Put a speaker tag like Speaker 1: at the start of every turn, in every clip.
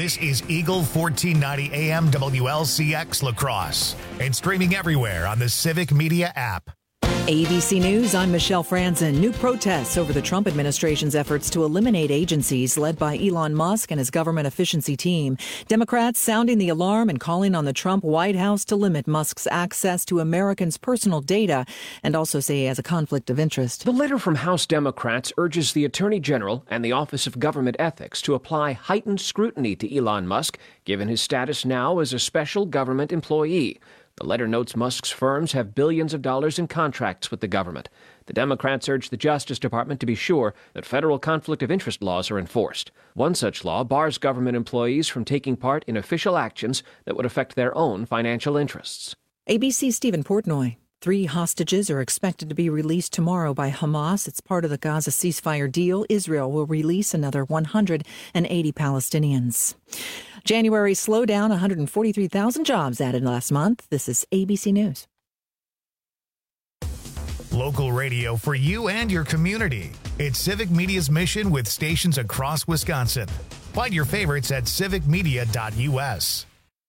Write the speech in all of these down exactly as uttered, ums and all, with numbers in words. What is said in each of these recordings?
Speaker 1: This is Eagle fourteen ninety A M W L C X La Crosse and streaming everywhere on the Civic Media app.
Speaker 2: A B C News, I'm Michelle Franzen. New protests over the Trump administration's efforts to eliminate agencies led by Elon Musk and his government efficiency team. Democrats sounding the alarm and calling on the Trump White House to limit Musk's access to Americans' personal data and also say he has a conflict of interest.
Speaker 3: The letter from House Democrats urges the Attorney General and the Office of Government Ethics to apply heightened scrutiny to Elon Musk, given his status now as a special government employee. The letter notes Musk's firms have billions of dollars in contracts with the government. The Democrats urge the Justice Department to be sure that federal conflict of interest laws are enforced. One such law bars government employees from taking part in official actions that would affect their own financial interests.
Speaker 2: A B C's Stephen Portnoy. Three hostages are expected to be released tomorrow by Hamas. It's part of the Gaza ceasefire deal. Israel will release another one hundred eighty Palestinians. January slowdown, one hundred forty-three thousand jobs added last month. This is A B C News.
Speaker 1: Local radio for you and your community. It's Civic Media's mission with stations across Wisconsin. Find your favorites at civic media dot U S.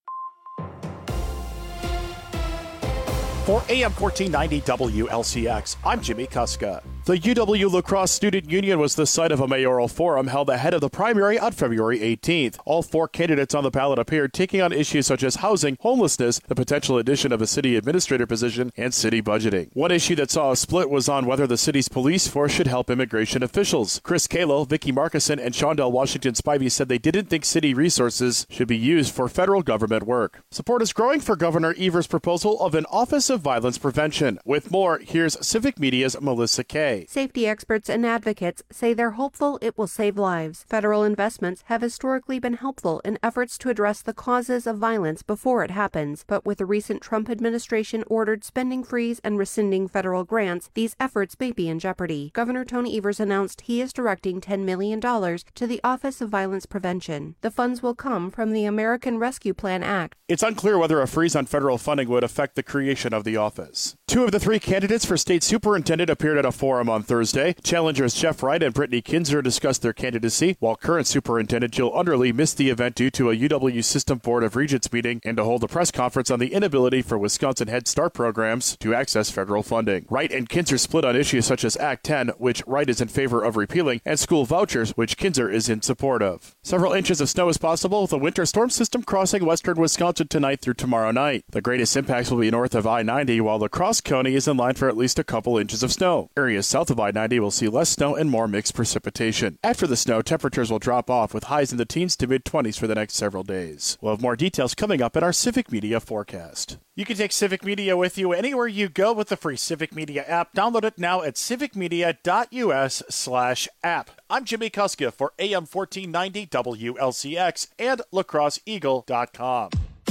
Speaker 4: For A M fourteen ninety W L C X, I'm Jimmy Kuska. The U W La Crosse Student Union was the site of a mayoral forum held ahead of the primary on February eighteenth. All four candidates on the ballot appeared, taking on issues such as housing, homelessness, the potential addition of a city administrator position, and city budgeting. One issue that saw a split was on whether the city's police force should help immigration officials. Chris Kalo, Vicky Markison, and Shondell Washington Spivey said they didn't think city resources should be used for federal government work. Support is growing for Governor Evers' proposal of an Office of Violence Prevention. With more, here's Civic Media's Melissa Kay.
Speaker 5: Safety experts and advocates say they're hopeful it will save lives. Federal investments have historically been helpful in efforts to address the causes of violence before it happens, but with the recent Trump administration ordered spending freeze and rescinding federal grants, these efforts may be in jeopardy. Governor Tony Evers announced he is directing ten million dollars to the Office of Violence Prevention. The funds will come from the American Rescue Plan Act.
Speaker 4: It's unclear whether a freeze on federal funding would affect the creation of the office. Two of the three candidates for state superintendent appeared at a forum on Thursday. Challengers Jeff Wright and Brittany Kinzer discussed their candidacy, while current superintendent Jill Underly missed the event due to a U W System Board of Regents meeting and to hold a press conference on the inability for Wisconsin Head Start programs to access federal funding. Wright and Kinzer split on issues such as Act ten, which Wright is in favor of repealing, and school vouchers, which Kinzer is in support of. Several inches of snow is possible with a winter storm system crossing western Wisconsin tonight through tomorrow night. The greatest impacts will be north of I ninety, while La Crosse County is in line for at least a couple inches of snow. Areas south of I ninety will see less snow and more mixed precipitation. After the snow, temperatures will drop off with highs in the teens to mid-twenties for the next several days. We'll have more details coming up in our Civic Media forecast. You can take Civic Media with you anywhere you go with the free Civic Media app. Download it now at civic media dot U S slash app. I'm Jimmy Kuska for A M fourteen ninety W L C X and La Crosse Eagle dot com.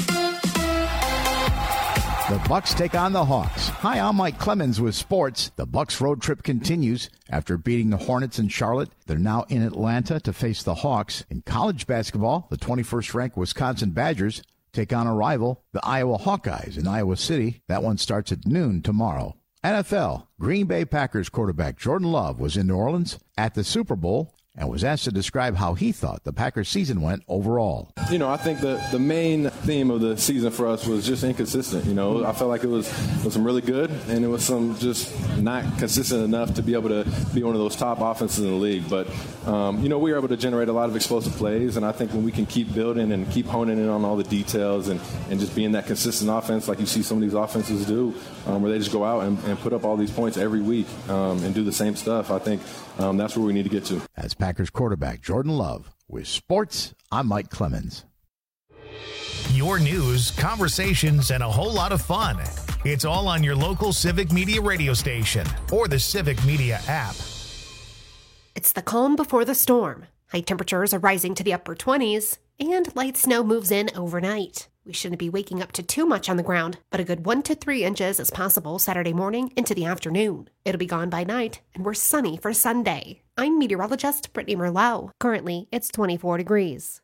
Speaker 6: The Bucks take on the Hawks. Hi, I'm Mike Clemens with sports. The Bucks road trip continues. After beating the Hornets in Charlotte, they're now in Atlanta to face the Hawks. In college basketball, the twenty-first ranked Wisconsin Badgers take on a rival, the Iowa Hawkeyes in Iowa City. That one starts at noon tomorrow. N F L, Green Bay Packers quarterback Jordan Love was in New Orleans at the Super Bowl and was asked to describe how he thought the Packers season went overall.
Speaker 7: You know, I think the, the main theme of the season for us was just inconsistent. You know, I felt like it was, was some really good, and it was some just not consistent enough to be able to be one of those top offenses in the league. But, um, you know, we were able to generate a lot of explosive plays, and I think when we can keep building and keep honing in on all the details and, and just being that consistent offense like you see some of these offenses do, um, where they just go out and, and put up all these points every week um, and do the same stuff, I think um, that's where we need to get to.
Speaker 6: That's Packers quarterback Jordan Love. With sports, I'm Mike Clemens.
Speaker 1: Your news, conversations, and a whole lot of fun. It's all on your local Civic Media radio station or the Civic Media app.
Speaker 8: It's the calm before the storm. High temperatures are rising to the upper twenties, and light snow moves in overnight. We shouldn't be waking up to too much on the ground, but a good one to three inches is possible Saturday morning into the afternoon. It'll be gone by night, and we're sunny for Sunday. I'm meteorologist Brittany Merlot. Currently, it's twenty-four degrees.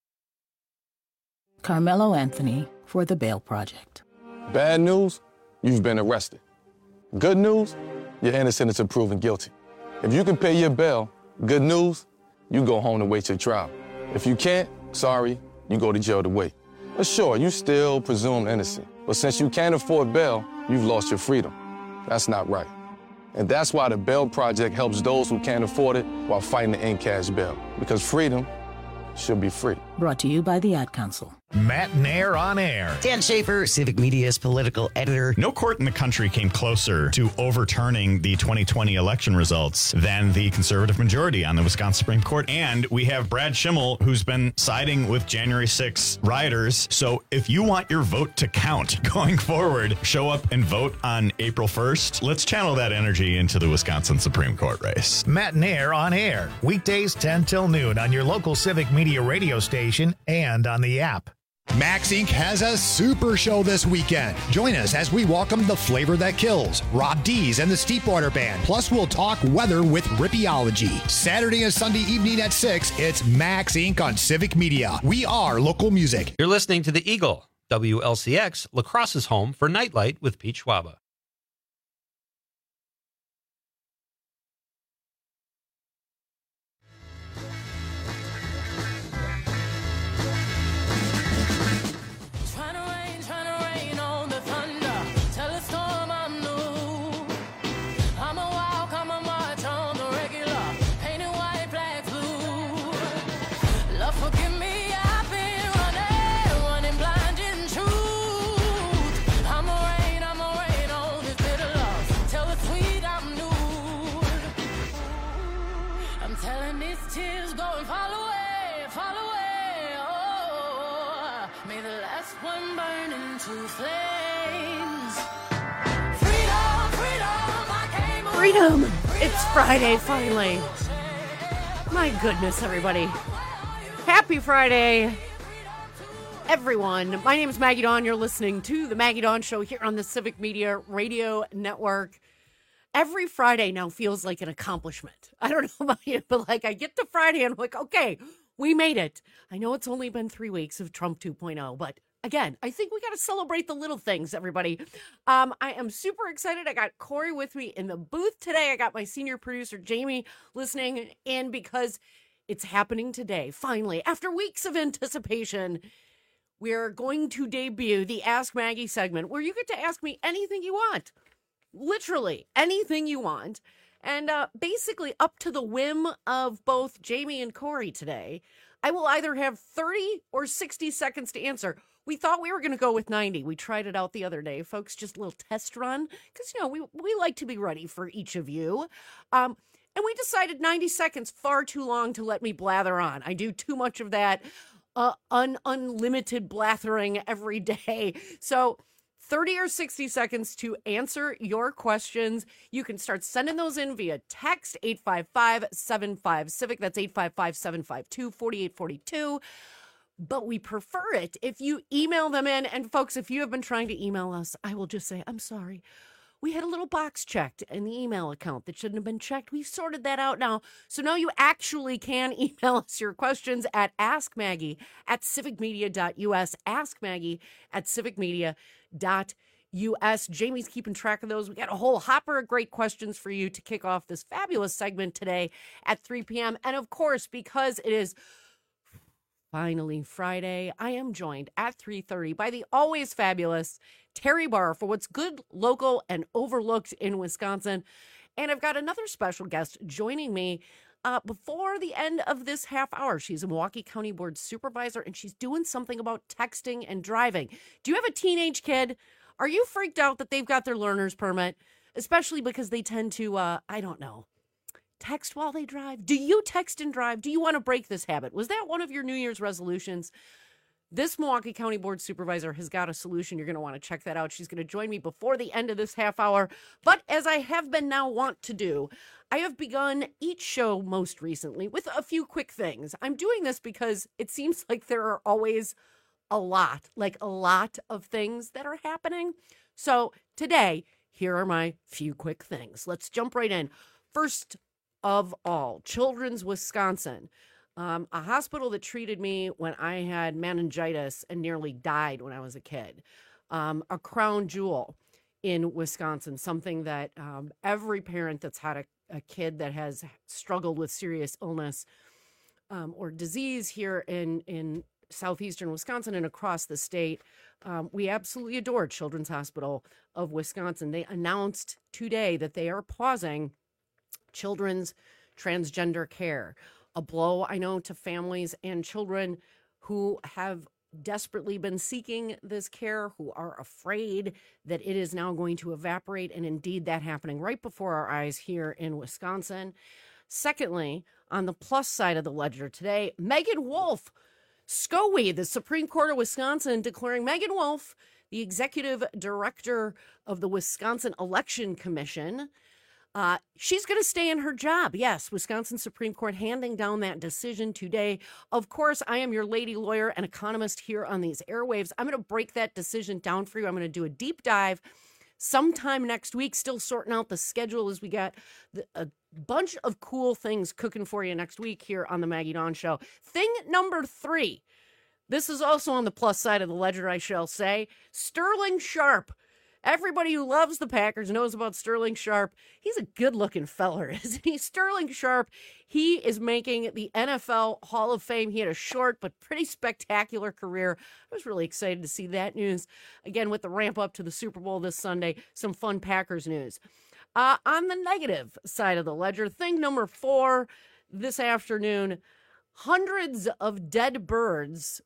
Speaker 9: Carmelo Anthony for The Bail Project.
Speaker 10: Bad news, you've been arrested. Good news, you're innocent until proven guilty. If you can pay your bail, good news, you go home and wait your trial. If you can't, sorry, you go to jail to wait. But sure, you still presumed innocent. But since you can't afford bail, you've lost your freedom. That's not right. And that's why the Bail Project helps those who can't afford it while fighting to end cash bail. Because freedom should be free.
Speaker 9: Brought to you by the Ad Council.
Speaker 1: Matt Nair on air.
Speaker 11: Dan Schaefer, Civic Media's political editor.
Speaker 12: No court in the country came closer to overturning the twenty twenty election results than the conservative majority on the Wisconsin Supreme Court. And we have Brad Schimmel, who's been siding with January sixth rioters. So if you want your vote to count going forward, show up and vote on April first. Let's channel that energy into the Wisconsin Supreme Court race.
Speaker 1: Matt Nair on air. Weekdays ten till noon on your local Civic Media radio station and on the app.
Speaker 13: Max Incorporated has a super show this weekend. Join us as we welcome the flavor that kills, Rob Dees and the Steepwater Band. Plus, we'll talk weather with Rippeology. Saturday and Sunday evening at six, it's Max Incorporated on Civic Media. We are local music.
Speaker 14: You're listening to The Eagle, W L C X, La Crosse's home for Nightlight with Pete Schwaba.
Speaker 15: Freedom! It's Friday, finally. My goodness, everybody. Happy Friday, everyone. My name is Maggie Dawn. You're listening to The Maggie Dawn Show here on the Civic Media Radio Network. Every Friday now feels like an accomplishment. I don't know about you, but like I get to Friday and I'm like, okay, we made it. I know it's only been three weeks of Trump two point oh, but again, I think we got to celebrate the little things, everybody. Um, I am super excited. I got Corey with me in the booth today. I got my senior producer, Jamie, listening in because it's happening today. Finally, after weeks of anticipation, we're going to debut the Ask Maggie segment where you get to ask me anything you want. Literally anything you want. And uh, basically up to the whim of both Jamie and Corey today, I will either have thirty or sixty seconds to answer. We thought we were going to go with ninety. We tried it out the other day, folks, just a little test run because, you know, we, we like to be ready for each of you. Um, and we decided ninety seconds, far too long to let me blather on. I do too much of that uh, un- unlimited blathering every day. So thirty or sixty seconds to answer your questions. You can start sending those in via text, eight five five, seven five, CIVIC. That's eight five five, seven five two, four eight four two. But we prefer it if you email them in. And folks, if you have been trying to email us, I will just say, I'm sorry. We had a little box checked in the email account that shouldn't have been checked. We've sorted that out now. So now you actually can email us your questions at askmaggie at civicmedia.us, askmaggie at civicmedia.us. Jamie's keeping track of those. We got a whole hopper of great questions for you to kick off this fabulous segment today at three p.m. And of course, because it is finally Friday, I am joined at three thirty by the always fabulous Terry Barr for what's good, local, and overlooked in Wisconsin. And I've got another special guest joining me uh, before the end of this half hour. She's a Milwaukee County Board Supervisor, and she's doing something about texting and driving. Do you have a teenage kid? Are you freaked out that they've got their learner's permit? Especially because they tend to, uh, I don't know, text while they drive? Do you text and drive? Do you want to break this habit? Was that one of your New Year's resolutions? This Milwaukee County Board Supervisor has got a solution. You're going to want to check that out. She's going to join me before the end of this half hour. But as I have been now wont to do, I have begun each show most recently with a few quick things. I'm doing this because it seems like there are always a lot, like a lot of things that are happening. So today, here are my few quick things. Let's jump right in. First of all, Children's Wisconsin, um, a hospital that treated me when I had meningitis and nearly died when I was a kid. Um, a crown jewel in Wisconsin, something that um, every parent that's had a, a kid that has struggled with serious illness um, or disease here in, in southeastern Wisconsin and across the state. Um, we absolutely adore Children's Hospital of Wisconsin. They announced today that they are pausing children's transgender care. A blow, I know, to families and children who have desperately been seeking this care, who are afraid that it is now going to evaporate, and indeed that happening right before our eyes here in Wisconsin. Secondly, on the plus side of the ledger today, Megan Wolf, S C O E, the Supreme Court of Wisconsin, declaring Megan Wolf the executive director of the Wisconsin Election Commission. Uh, she's going to stay in her job. Yes, Wisconsin Supreme Court handing down that decision today. Of course, I am your lady lawyer and economist here on these airwaves. I'm going to break that decision down for you. I'm going to do a deep dive sometime next week, still sorting out the schedule as we got the, a bunch of cool things cooking for you next week here on the Maggie Dawn Show. Thing number three, this is also on the plus side of the ledger, I shall say. Sterling Sharp. Everybody who loves the Packers knows about Sterling Sharp. He's a good-looking feller, isn't he? Sterling Sharp, he is making the N F L Hall of Fame. He had a short but pretty spectacular career. I was really excited to see that news. Again, with the ramp up to the Super Bowl this Sunday, some fun Packers news. Uh, on the negative side of the ledger, thing number four this afternoon, hundreds of dead birds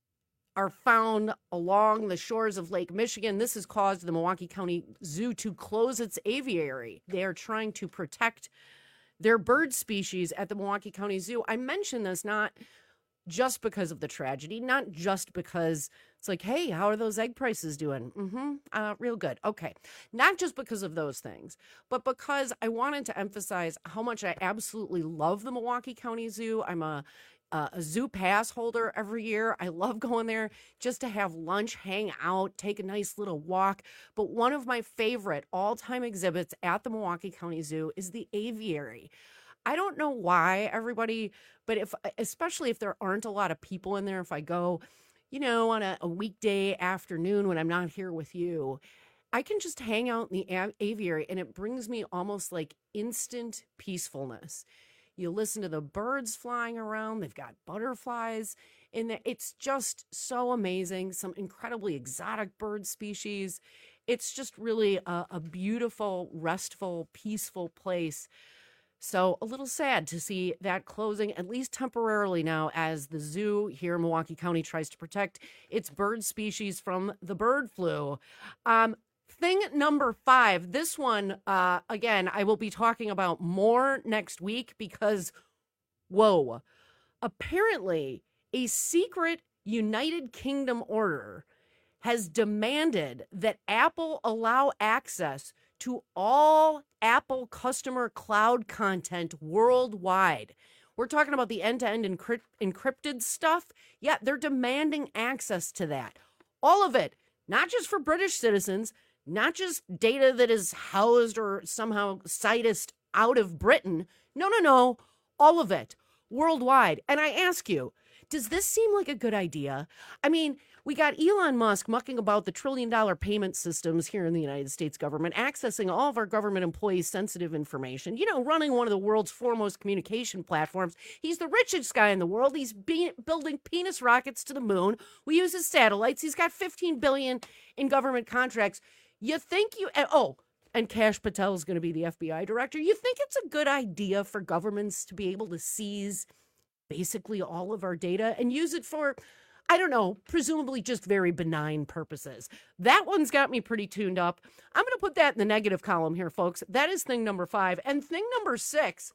Speaker 15: are found along the shores of Lake Michigan. This has caused the Milwaukee County Zoo to close its aviary. They are trying to protect their bird species at the Milwaukee County Zoo. I mention this not just because of the tragedy, not just because it's like, hey, how are those egg prices doing? Mm-hmm, uh, real good. Okay. Not just because of those things, but because I wanted to emphasize how much I absolutely love the Milwaukee County Zoo. I'm a Uh, a zoo pass holder every year. I love going there just to have lunch, hang out, take a nice little walk. But one of my favorite all-time exhibits at the Milwaukee County Zoo is the aviary. I don't know why, everybody, but if, especially if there aren't a lot of people in there, if I go, you know, on a, a weekday afternoon when I'm not here with you, I can just hang out in the av- aviary and it brings me almost like instant peacefulness. You listen to the birds flying around. They've got butterflies in there. It's just so amazing. Some incredibly exotic bird species. It's just really a, a beautiful, restful, peaceful place. So a little sad to see that closing, at least temporarily now, as the zoo here in Milwaukee County tries to protect its bird species from the bird flu. Um, Thing number five, this one, uh, again, I will be talking about more next week because, whoa, apparently a secret United Kingdom order has demanded that Apple allow access to all Apple customer cloud content worldwide. We're talking about the end-to-end encrypt- encrypted stuff. Yeah, they're demanding access to that. All of it, not just for British citizens, not just data that is housed or somehow sitused out of Britain. No, no, no. All of it worldwide. And I ask you, does this seem like a good idea? I mean, we got Elon Musk mucking about the trillion dollar payment systems here in the United States government, accessing all of our government employees' sensitive information, you know, running one of the world's foremost communication platforms. He's the richest guy in the world. He's be- building penis rockets to the moon. We use his satellites. He's got fifteen billion dollars in government contracts. You think you, oh, and Kash Patel is going to be the F B I director. You think it's a good idea for governments to be able to seize basically all of our data and use it for, I don't know, presumably just very benign purposes? That one's got me pretty tuned up. I'm going to put that in the negative column here, folks. That is thing number five. And thing number six,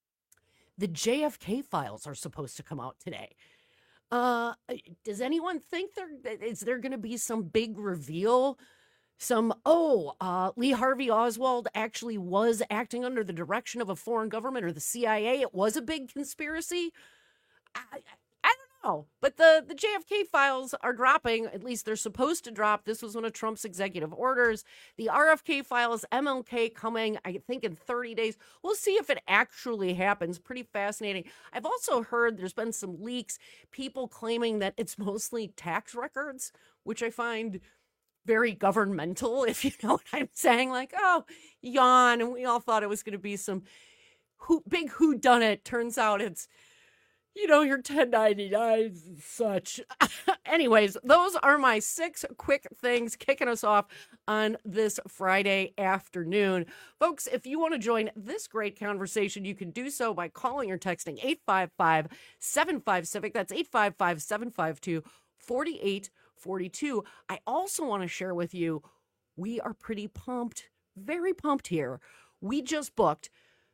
Speaker 15: the J F K files are supposed to come out today. Uh, does anyone think there is there going to be some big reveal? Some, oh, uh, Lee Harvey Oswald actually was acting under the direction of a foreign government or the C I A. It was a big conspiracy. I, I, I don't know. But the, the J F K files are dropping. At least they're supposed to drop. This was one of Trump's executive orders. The R F K files, M L K coming, I think, in thirty days. We'll see if it actually happens. Pretty fascinating. I've also heard there's been some leaks, people claiming that it's mostly tax records, which I find very governmental, if you know what I'm saying. Like, oh, yawn, and we all thought it was going to be some who, big whodunit. Turns out it's, you know, your ten ninety-nines and such. Anyways, those are my six quick things kicking us off on this Friday afternoon. Folks, if you want to join this great conversation, you can do so by calling or texting eight five five, seven five, CIVIC. That's eight five five, seven five two, four eight four two. I also want to share with you, we are pretty pumped, very pumped here. We just booked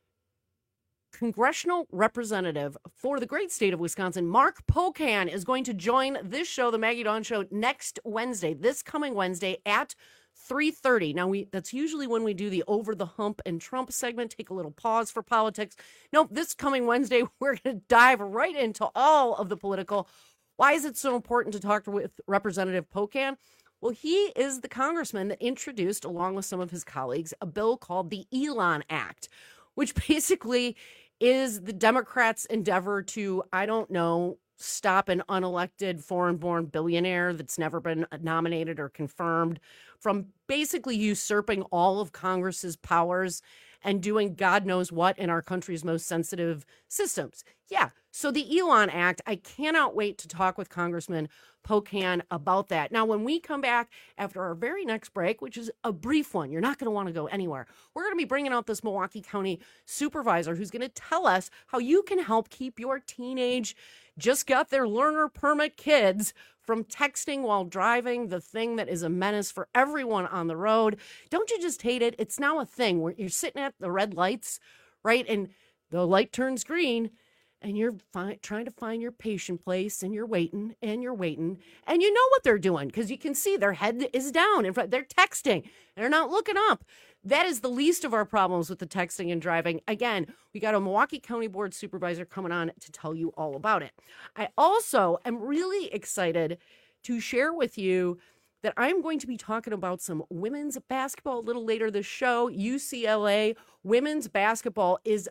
Speaker 15: congressional representative for the great state of Wisconsin, Mark Pocan, is going to join this show, the Maggie Dawn Show, next Wednesday, this coming Wednesday at three thirty. Now, we that's usually when we do the Over the Hump and Trump segment, take a little pause for politics. Nope, this coming Wednesday, we're going to dive right into all of the political. Why is it so important to talk with Representative Pocan? Well, he is the congressman that introduced, along with some of his colleagues, a bill called the Elon Act, which basically is the Democrats' endeavor to, I don't know, stop an unelected foreign-born billionaire that's never been nominated or confirmed from basically usurping all of Congress's powers and doing God knows what in our country's most sensitive systems. Yeah, so the Elon Act, I cannot wait to talk with Congressman Pocan about that. Now, when we come back after our very next break, which is a brief one, you're not going to want to go anywhere. We're going to be bringing out this Milwaukee County supervisor who's going to tell us how you can help keep your teenage, just got their learner permit kids from texting while driving, the thing that is a menace for everyone on the road. Don't you just hate it? It's now a thing where you're sitting at the red lights, right? And the light turns green and you're fi- trying to find your patient place and you're waiting and you're waiting and you know what they're doing because you can see their head is down in front. They're texting. They're not looking up. That is the least of our problems with the texting and driving. Again, we got a Milwaukee County Board supervisor coming on to tell you all about it. I also am really excited to share with you that I'm going to be talking about some women's basketball a little later this show. U C L A women's basketball is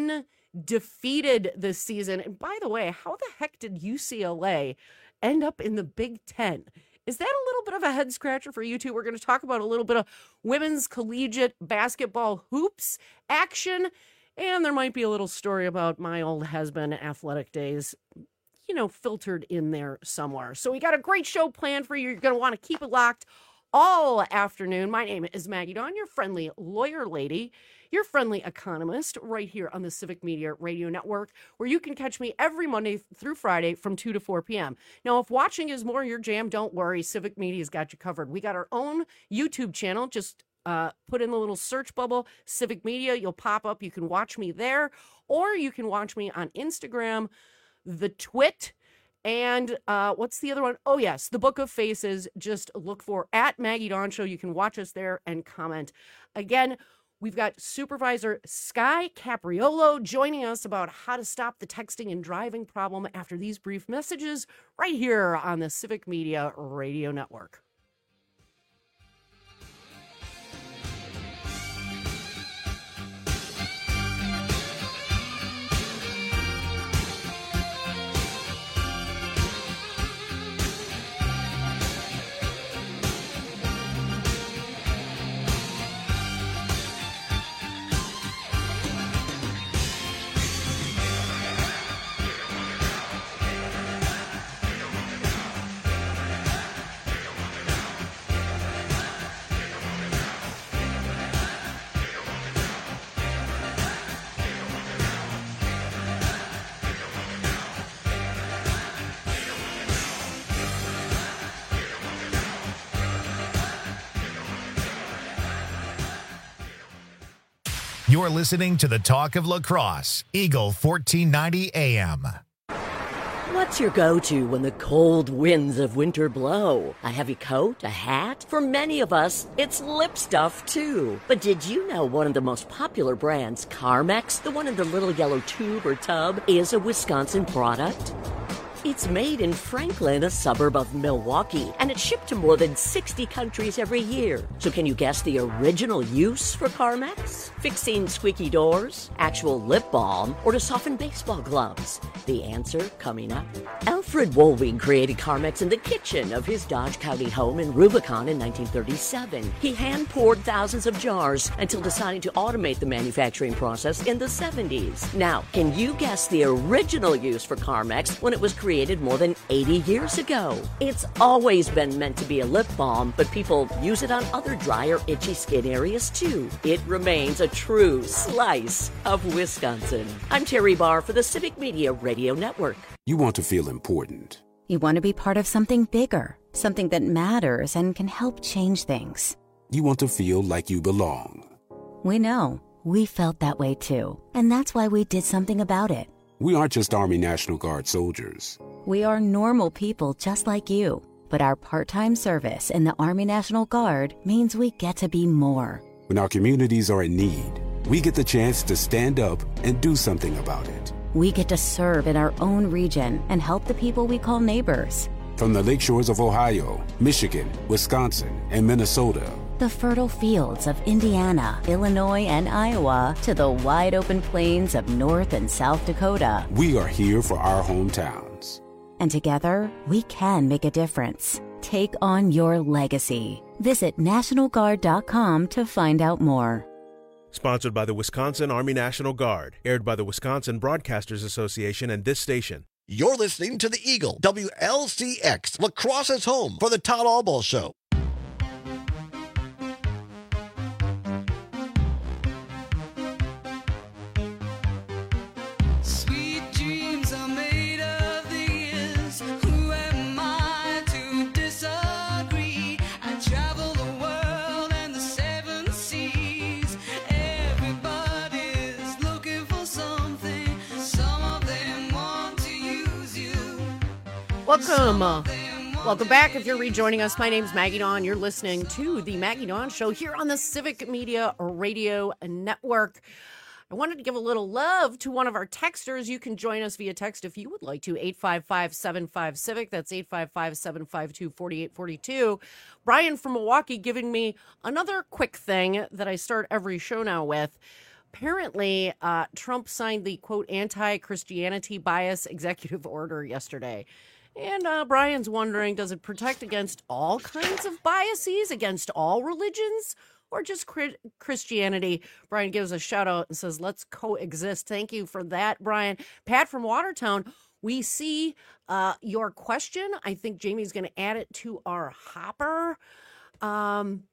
Speaker 15: undefeated this season. And by the way, how the heck did U C L A end up in the Big Ten? Is that a little bit of a head scratcher for you two? We're going to talk about a little bit of women's collegiate basketball hoops action. And there might be a little story about my old husband athletic days, you know, filtered in there somewhere. So we got a great show planned for you. You're going to want to keep it locked all afternoon. My name is Maggie Dawn, your friendly lawyer lady, your friendly economist, right here on the Civic Media Radio Network, where you can catch me every Monday through Friday from two to four p.m. Now, if watching is more your jam, don't worry. Civic Media's got you covered. We got our own YouTube channel. Just uh, put in the little search bubble, Civic Media. You'll pop up. You can watch me there, or you can watch me on Instagram, the Twit, and uh, what's the other one? Oh, yes, the Book of Faces. Just look for at Maggie Dawn Show. You can watch us there and comment. Again, we've got Supervisor Sky Capriolo joining us about how to stop the texting and driving problem after these brief messages right here on the Civic Media Radio Network.
Speaker 1: You're listening to the Talk of Lacrosse, Eagle fourteen ninety A M.
Speaker 16: What's your go-to when the cold winds of winter blow? A heavy coat? A hat? For many of us, it's lip stuff, too. But did you know one of the most popular brands, Carmex, the one in the little yellow tube or tub, is a Wisconsin product? It's made in Franklin, a suburb of Milwaukee, and it's shipped to more than sixty countries every year. So can you guess the original use for Carmex? Fixing squeaky doors, actual lip balm, or to soften baseball gloves? The answer coming up. Alfred Wohlwing created Carmex in the kitchen of his Dodge County home in Rubicon in nineteen thirty-seven. He hand-poured thousands of jars until deciding to automate the manufacturing process in the seventies. Now, can you guess the original use for Carmex when it was created more than eighty years ago? It's always been meant to be a lip balm, but people use it on other dry or itchy skin areas too. It remains a true slice of Wisconsin. I'm Terry Barr for the Civic Media Radio Network.
Speaker 17: You want to feel important.
Speaker 18: You want to be part of something bigger, something that matters and can help change things.
Speaker 17: You want to feel like you belong.
Speaker 18: We know. We felt that way too. And that's why we did something about it.
Speaker 17: We aren't just Army National Guard soldiers.
Speaker 18: We are normal people just like you. But our part-time service in the Army National Guard means we get to be more.
Speaker 17: When our communities are in need, we get the chance to stand up and do something about it.
Speaker 18: We get to serve in our own region and help the people we call neighbors.
Speaker 17: From the lake shores of Ohio, Michigan, Wisconsin, and Minnesota.
Speaker 18: The fertile fields of Indiana, Illinois, and Iowa to the wide open plains of North and South Dakota.
Speaker 17: We are here for our hometowns.
Speaker 18: And together, we can make a difference. Take on your legacy. Visit National Guard dot com to find out more.
Speaker 19: Sponsored by the Wisconsin Army National Guard. Aired by the Wisconsin Broadcasters Association and this station.
Speaker 20: You're listening to the Eagle, W L C X, La Crosse's home for the Todd Albaugh Show.
Speaker 21: Sweet dreams are made of these. Who am I to disagree? I travel the world and the seven seas. Everybody's looking for something. Some of them want to use you.
Speaker 15: Welcome. Uh, welcome back. If you're rejoining us, my name's Maggie Dawn. You're listening to the Maggie Dawn Show here on the Civic Media Radio Network. I wanted to give a little love to one of our texters. You can join us via text if you would like to. eight five five, seven five, civic. That's eight five five, seven five two, four eight four two. Brian from Milwaukee giving me another quick thing that I start every show now with. Apparently, uh, Trump signed the, quote, anti-Christianity bias executive order yesterday. And uh, Brian's wondering, does it protect against all kinds of biases, against all religions, or just Christianity? Brian gives a shout out and says, let's coexist. Thank you for that, Brian. Pat from Watertown, we see uh, your question. I think Jamie's going to add it to our hopper. Um,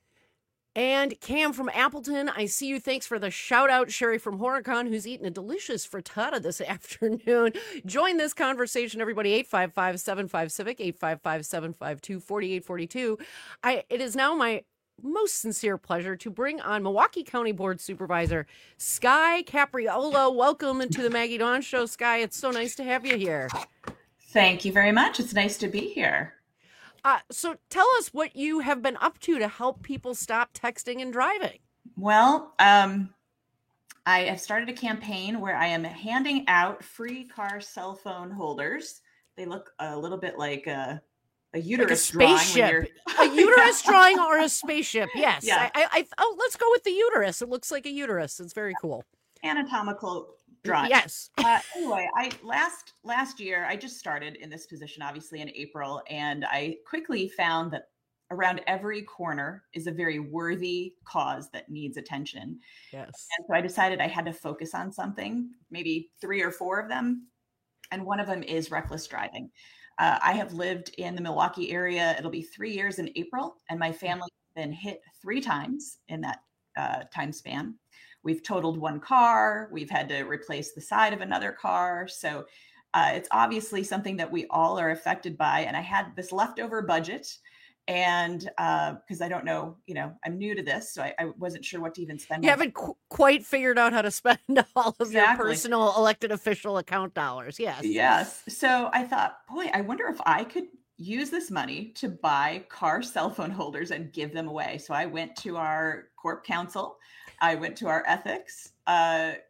Speaker 15: and Cam from Appleton, I see you. Thanks for the shout out. Sherry from Horicon, who's eating a delicious frittata this afternoon. Join this conversation, everybody. eight five five, seven five, civic, eight five five, seven five two, four eight four two. I, it is now my most sincere pleasure to bring on Milwaukee County Board Supervisor Sky Capriola. Welcome into the Maggie Dawn Show, Sky. It's so nice to have you here.
Speaker 22: Thank you very much. It's nice to be here.
Speaker 15: Uh, so tell us what you have been up to to help people stop texting and driving.
Speaker 22: Well, um, I have started a campaign where I am handing out free car cell phone holders. They look a little bit like a A uterus
Speaker 15: like a
Speaker 22: spaceship,
Speaker 15: a uterus drawing or a spaceship. Yes.
Speaker 22: Yeah.
Speaker 15: I, I, oh, let's go with the uterus. It looks like a uterus. It's very cool.
Speaker 22: Anatomical drawing.
Speaker 15: Yes.
Speaker 22: uh, anyway, I last last year I just started in this position, obviously in April, and I quickly found that around every corner is a very worthy cause that needs attention.
Speaker 15: Yes.
Speaker 22: And so I decided I had to focus on something, maybe three or four of them, and one of them is reckless driving. Uh, I have lived in the Milwaukee area. It'll be three years in April, and my family has been hit three times in that uh, time span. We've totaled one car. We've had to replace the side of another car. So uh, it's obviously something that we all are affected by. And I had this leftover budget, and because uh, I don't know, you know, I'm new to this, so I, I wasn't sure what to even spend.
Speaker 15: You haven't qu- quite figured out how to spend all of
Speaker 22: Exactly.
Speaker 15: your personal elected official account dollars. Yes.
Speaker 22: Yes. So I thought, boy, I wonder if I could use this money to buy car cell phone holders and give them away. So I went to our corp council. I went to our ethics, uh,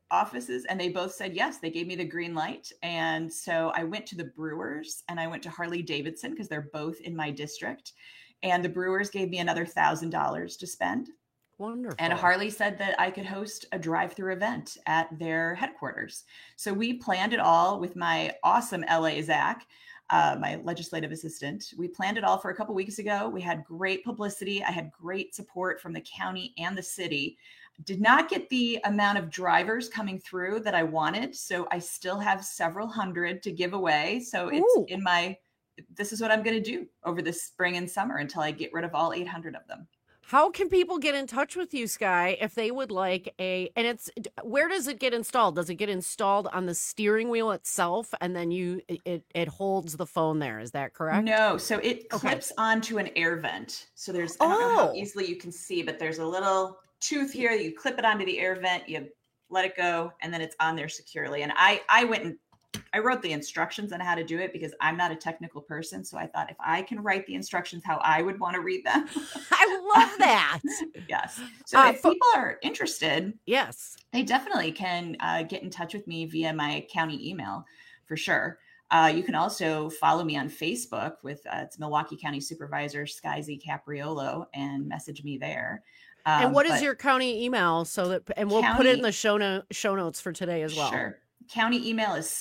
Speaker 22: offices, and they both said yes. They gave me the green light. And so I went to the Brewers and I went to Harley Davidson because they're both in my district. And the Brewers gave me another one thousand dollars to spend.
Speaker 15: Wonderful.
Speaker 22: And Harley said that I could host a drive-through event at their headquarters. So we planned it all with my awesome L A Zach, uh, my legislative assistant. We planned it all for a couple weeks ago. We had great publicity. I had great support from the county and the city. Did not get the amount of drivers coming through that I wanted. So I still have several hundred to give away. So it's
Speaker 15: Ooh.
Speaker 22: in my, this is what I'm going to do over the spring and summer until I get rid of all eight hundred of them.
Speaker 15: How can people get in touch with you, Sky, if they would like a, and it's, where does it get installed? Does it get installed on the steering wheel itself and then you, it, it holds the phone there? Is that correct?
Speaker 22: No. So it
Speaker 15: Okay.
Speaker 22: clips onto an air vent. So there's, I don't know how
Speaker 15: Oh.
Speaker 22: easily you can see, but there's a little tooth here. You clip it onto the air vent, you let it go, and then it's on there securely. And I, I went and I wrote the instructions on how to do it because I'm not a technical person. So I thought if I can write the instructions how I would want to read them.
Speaker 15: I love that.
Speaker 22: Yes. So
Speaker 15: Uh,
Speaker 22: if
Speaker 15: fo-
Speaker 22: people are interested,
Speaker 15: yes,
Speaker 22: they definitely can uh, get in touch with me via my county email for sure. Uh, you can also follow me on Facebook with uh, it's Milwaukee County Supervisor Sky Z Capriolo and message me there. Um,
Speaker 15: and what is
Speaker 22: but
Speaker 15: your county email so that, and we'll put it in
Speaker 22: County-
Speaker 15: the show, no, show notes for today as well.
Speaker 22: Sure. County email is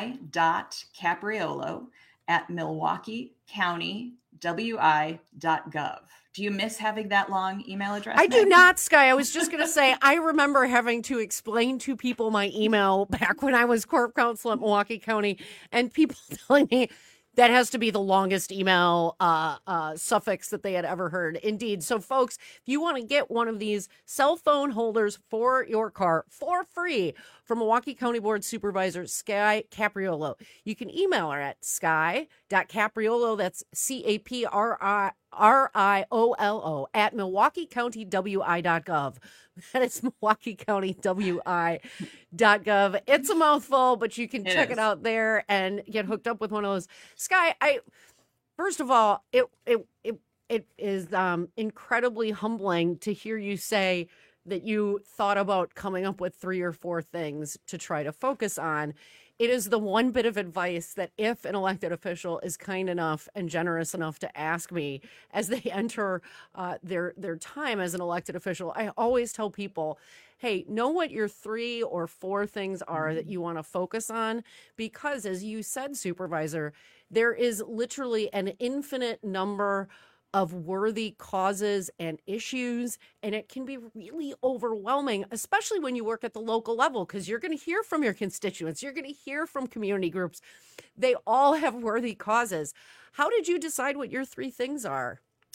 Speaker 22: sky.capriolo at milwaukee county w i dot gov. Do you miss having that long email address?
Speaker 15: I do
Speaker 22: Meg?
Speaker 15: not, Sky. I was just going to say, I remember having to explain to people my email back when I was corp counsel at Milwaukee County, and people telling me that has to be the longest email uh, uh, suffix that they had ever heard. Indeed. So, folks, if you want to get one of these cell phone holders for your car for free from Milwaukee County Board Supervisor Sky Capriolo, you can email her at sky.capriolo, that's C A P R I R I O L O, at milwaukee county w i dot gov. That is milwaukee county w i dot gov. It's a mouthful, but you can
Speaker 22: It
Speaker 15: check
Speaker 22: is.
Speaker 15: it out there and get hooked up with one of those. Sky, I first of all, it it it it is um, incredibly humbling to hear you say that you thought about coming up with three or four things to try to focus on. It is the one bit of advice that if an elected official is kind enough and generous enough to ask me as they enter uh, their their time as an elected official, I always tell people, hey, know what your three or four things are that you want to focus on, because as you said, Supervisor, there is literally an infinite number of worthy causes and issues, and it can be really overwhelming, especially when you work at the local level, because you're going to hear from your constituents, you're going to hear from community groups. They all have worthy causes. How did you decide what your three things are?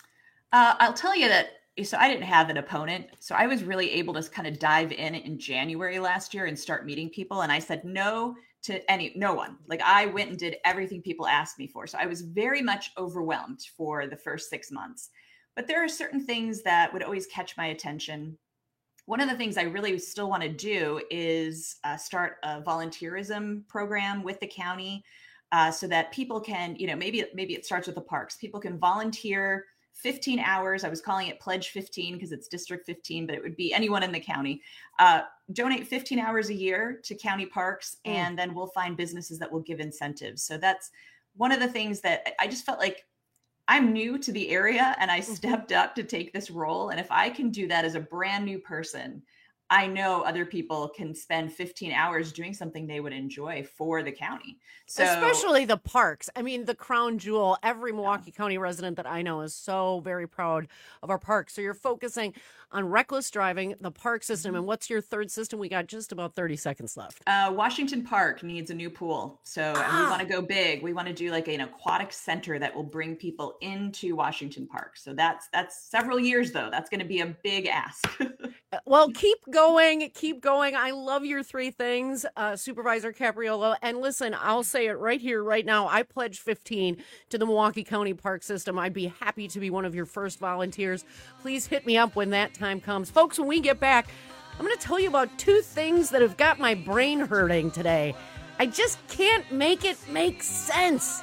Speaker 22: Uh, I'll tell you that. So I didn't have an opponent. So I was really able to kind of dive in in January last year and start meeting people. And I said no to any, no one. Like I went and did everything people asked me for. So I was very much overwhelmed for the first six months. But there are certain things that would always catch my attention. One of the things I really still want to do is uh, start a volunteerism program with the county uh, so that people can, you know, maybe, maybe it starts with the parks. People can volunteer fifteen hours. I was calling it Pledge fifteen because it's District fifteen, but it would be anyone in the county. Uh, donate fifteen hours a year to county parks,
Speaker 15: Mm.
Speaker 22: and then we'll find businesses that will give incentives. So that's one of the things that I just felt like I'm new to the area and I stepped up to take this role. And if I can do that as a brand new person, I know other people can spend fifteen hours doing something they would enjoy for the county. So
Speaker 15: Especially the parks. I mean, the crown jewel. Every Milwaukee County resident that I know is so very proud of our parks. So you're focusing on reckless driving, the park system. And what's your third system? We got just about thirty seconds left.
Speaker 22: Uh, Washington Park needs a new pool. So and we
Speaker 15: Ah.
Speaker 22: want to go big. We want to do like an aquatic center that will bring people into Washington Park. So that's that's several years though. That's going to be a big ask.
Speaker 15: Well, keep going, keep going. I love your three things, uh, Supervisor Capriolo. And listen, I'll say it right here, right now. I pledge fifteen to the Milwaukee County Park System. I'd be happy to be one of your first volunteers. Please hit me up when that time comes. Folks, when we get back, I'm going to tell you about two things that have got my brain hurting today. I just can't make it make sense.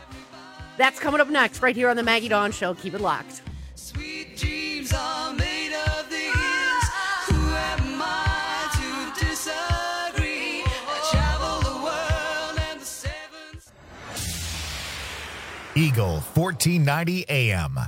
Speaker 15: That's coming up next, right here on the Maggie Dawn Show. Keep it locked.
Speaker 21: Sweet dreams are made of these. Who am I to disagree?
Speaker 1: Eagle fourteen ninety A M.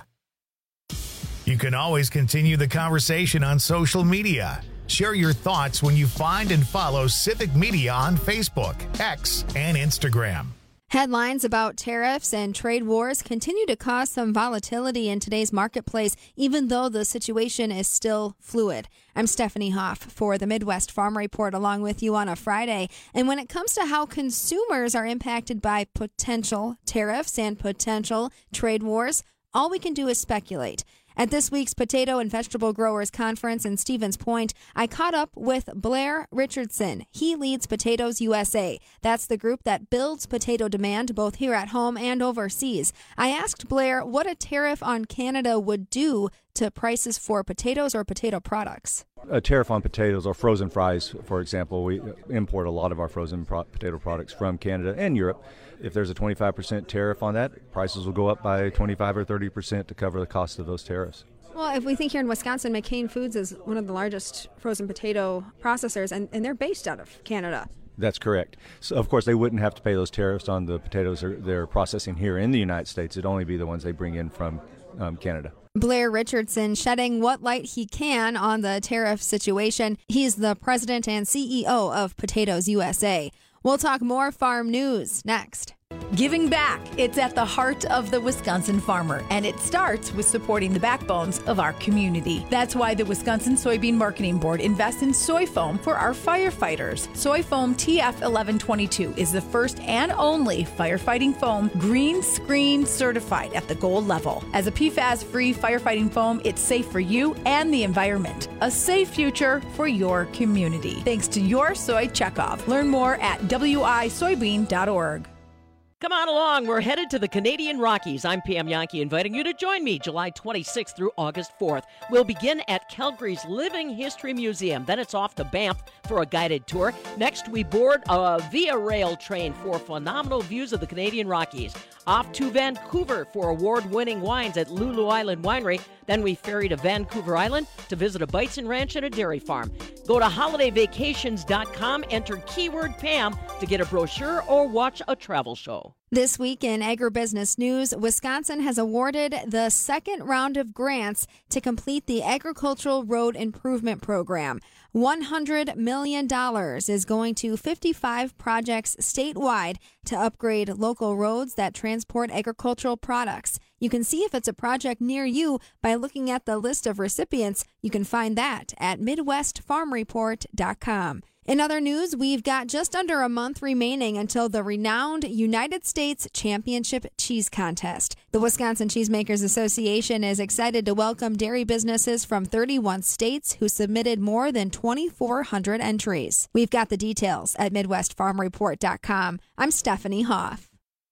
Speaker 1: You can always continue the conversation on social media. Share your thoughts when you find and follow Civic Media on Facebook, X, and Instagram.
Speaker 2: Headlines about tariffs and trade wars continue to cause some volatility in today's marketplace, even though the situation is still fluid. I'm Stephanie Hoff for the Midwest Farm Report, along with you on a Friday. And when it comes to how consumers are impacted by potential tariffs and potential trade wars, all we can do is speculate. At this week's Potato and Vegetable Growers Conference in Stevens Point, I caught up with Blair Richardson. He leads Potatoes U S A. That's the group that builds potato demand both here at home and overseas. I asked Blair what a tariff on Canada would do to prices for potatoes or potato products.
Speaker 3: A tariff on potatoes or frozen fries, for example. We import a lot of our frozen pro- potato products from Canada and Europe. If there's a twenty-five percent tariff on that, prices will go up by twenty-five or thirty percent to cover the cost of those tariffs.
Speaker 2: Well, if we think here in Wisconsin, McCain Foods is one of the largest frozen potato processors, and, and they're based out of Canada.
Speaker 3: That's correct. So, of course, they wouldn't have to pay those tariffs on the potatoes they're processing here in the United States. It'd only be the ones they bring in from um, Canada.
Speaker 2: Blair Richardson shedding what light he can on the tariff situation. He's the president and C E O of Potatoes U S A. We'll talk more farm news next.
Speaker 23: Giving back. It's at the heart of the Wisconsin farmer, and it starts with supporting the backbones of our community. That's why the Wisconsin Soybean Marketing Board invests in soy foam for our firefighters. Soy foam T F eleven twenty-two is the first and only firefighting foam green screen certified at the gold level. As a P FAS-free firefighting foam, it's safe for you and the environment. A safe future for your community. Thanks to your soy checkoff. Learn more at w i soybean dot org.
Speaker 24: Come on along. We're headed to the Canadian Rockies. I'm Pam Yankee, inviting you to join me July twenty-sixth through August fourth. We'll begin at Calgary's Living History Museum. Then it's off to Banff for a guided tour. Next, we board a Via Rail train for phenomenal views of the Canadian Rockies. Off to Vancouver for award-winning wines at Lulu Island Winery. Then we ferry to Vancouver Island to visit a bison ranch and a dairy farm. Go to holiday vacations dot com, enter keyword Pam to get a brochure or watch a travel show.
Speaker 2: This week in agribusiness news, Wisconsin has awarded the second round of grants to complete the Agricultural Road Improvement Program. one hundred million dollars is going to fifty-five projects statewide to upgrade local roads that transport agricultural products. You can see if it's a project near you by looking at the list of recipients. You can find that at midwest farm report dot com. In other news, we've got just under a month remaining until the renowned United States Championship Cheese Contest. The Wisconsin Cheesemakers Association is excited to welcome dairy businesses from thirty-one states who submitted more than twenty-four hundred entries. We've got the details at midwest farm report dot com. I'm Stephanie Hoff.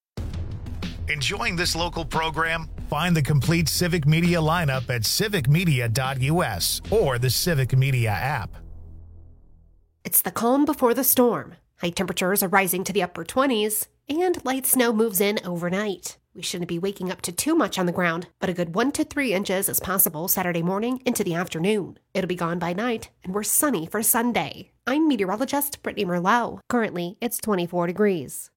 Speaker 1: Enjoying this local program? Find the complete Civic Media lineup at civic media dot u s or the Civic Media app.
Speaker 8: It's the calm before the storm. High temperatures are rising to the upper twenties, and light snow moves in overnight. We shouldn't be waking up to too much on the ground, but a good one to three inches is possible Saturday morning into the afternoon. It'll be gone by night, and we're sunny for Sunday. I'm meteorologist Brittany Merlot. Currently, it's twenty-four degrees.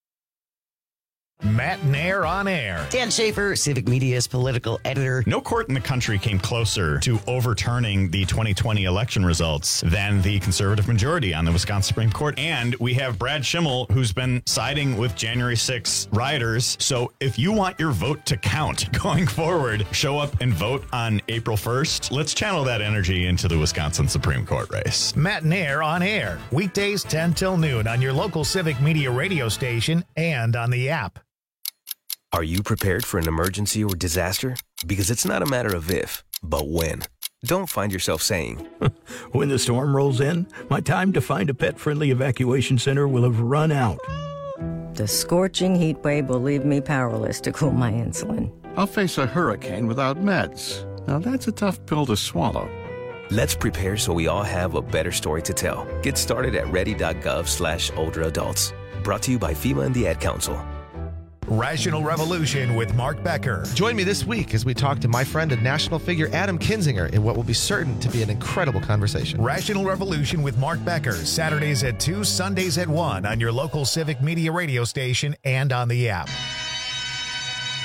Speaker 1: Matt Nair on air.
Speaker 11: Dan Schaefer, Civic Media's political editor.
Speaker 12: No court in the country came closer to overturning the twenty twenty election results than the conservative majority on the Wisconsin Supreme Court. And we have Brad Schimmel, who's been siding with January sixth rioters. So if you want your vote to count going forward, show up and vote on April first. Let's channel that energy into the Wisconsin Supreme Court race.
Speaker 1: Matt Nair on air. Weekdays ten till noon on your local Civic Media radio station and on the app.
Speaker 25: Are you prepared for an emergency or disaster? Because it's not a matter of if, but when. Don't find yourself saying,
Speaker 26: when the storm rolls in, my time to find a pet-friendly evacuation center will have run out.
Speaker 27: The scorching heat wave will leave me powerless to cool my insulin.
Speaker 28: I'll face a hurricane without meds. Now that's a tough pill to swallow.
Speaker 25: Let's prepare so we all have a better story to tell. Get started at ready.gov slash older adults. Brought to you by FEMA and the Ad Council.
Speaker 1: Rational Revolution with Mark Becker.
Speaker 29: Join me this week as we talk to my friend and national figure Adam Kinzinger in what will be certain to be an incredible conversation.
Speaker 1: Rational Revolution with Mark Becker, Saturdays at two, Sundays at one on your local Civic Media radio station and on the app.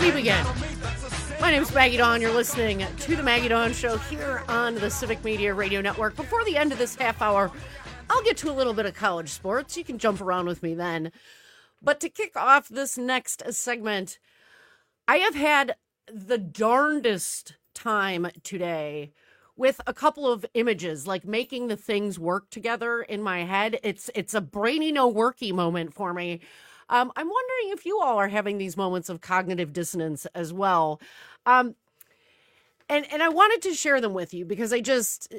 Speaker 15: we begin. My name is Maggie Dawn. You're listening to the Maggie Dawn Show here on the Civic Media Radio Network. Before the end of this half hour, I'll get to a little bit of college sports. You can jump around with me then. But to kick off this next segment, I have had the darndest time today with a couple of images, like making the things work together in my head. It's it's a brainy no worky moment for me. Um, I'm wondering if you all are having these moments of cognitive dissonance as well. Um, and, and I wanted to share them with you because I just...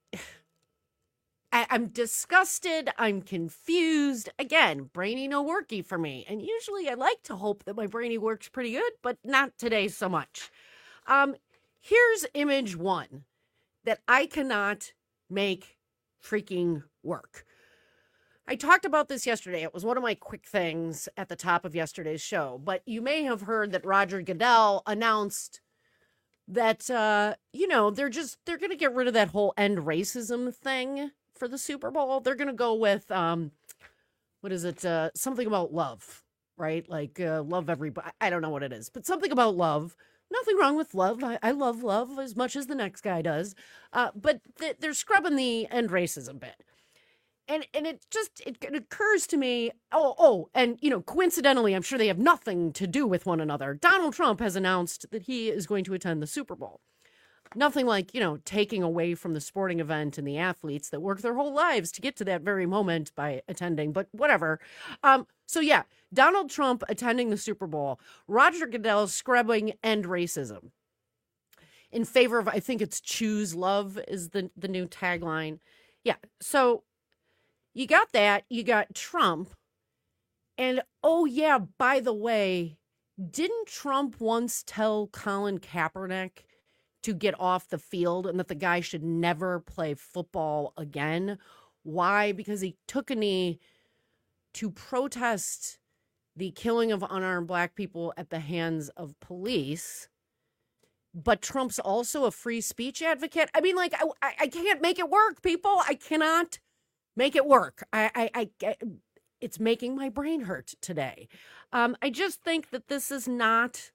Speaker 15: I, I'm disgusted. I'm confused. Again, brainy no worky for me. And usually I like to hope that my brainy works pretty good, but not today so much. Um, here's image one that I cannot make freaking work. I talked about this yesterday. It was one of my quick things at the top of yesterday's show. But you may have heard that Roger Goodell announced that, uh, you know, they're just, they're going to get rid of that whole end racism thing for the Super Bowl. They're going to go with, um, what is it? Uh, something about love, right? Like uh, love everybody. I don't know what it is, but something about love. Nothing wrong with love. I, I love love as much as the next guy does. Uh, but th- they're scrubbing the end racism bit. And and it just, it, it occurs to me, oh, oh, and, you know, coincidentally, I'm sure they have nothing to do with one another. Donald Trump has announced that he is going to attend the Super Bowl. Nothing like, you know, taking away from the sporting event and the athletes that work their whole lives to get to that very moment by attending, but whatever. Um, so yeah, Donald Trump attending the Super Bowl, Roger Goodell scrubbing end racism in favor of, I think it's choose love is the, the new tagline. Yeah. So you got that, you got Trump, and oh yeah, by the way, didn't Trump once tell Colin Kaepernick to get off the field and that the guy should never play football again? Why? Because he took a knee to protest the killing of unarmed black people at the hands of police. But Trump's also a free speech advocate. I mean, like, I, I can't make it work, people. I cannot make it work. I, I, I, it's making my brain hurt today. Um, I just think that this is not...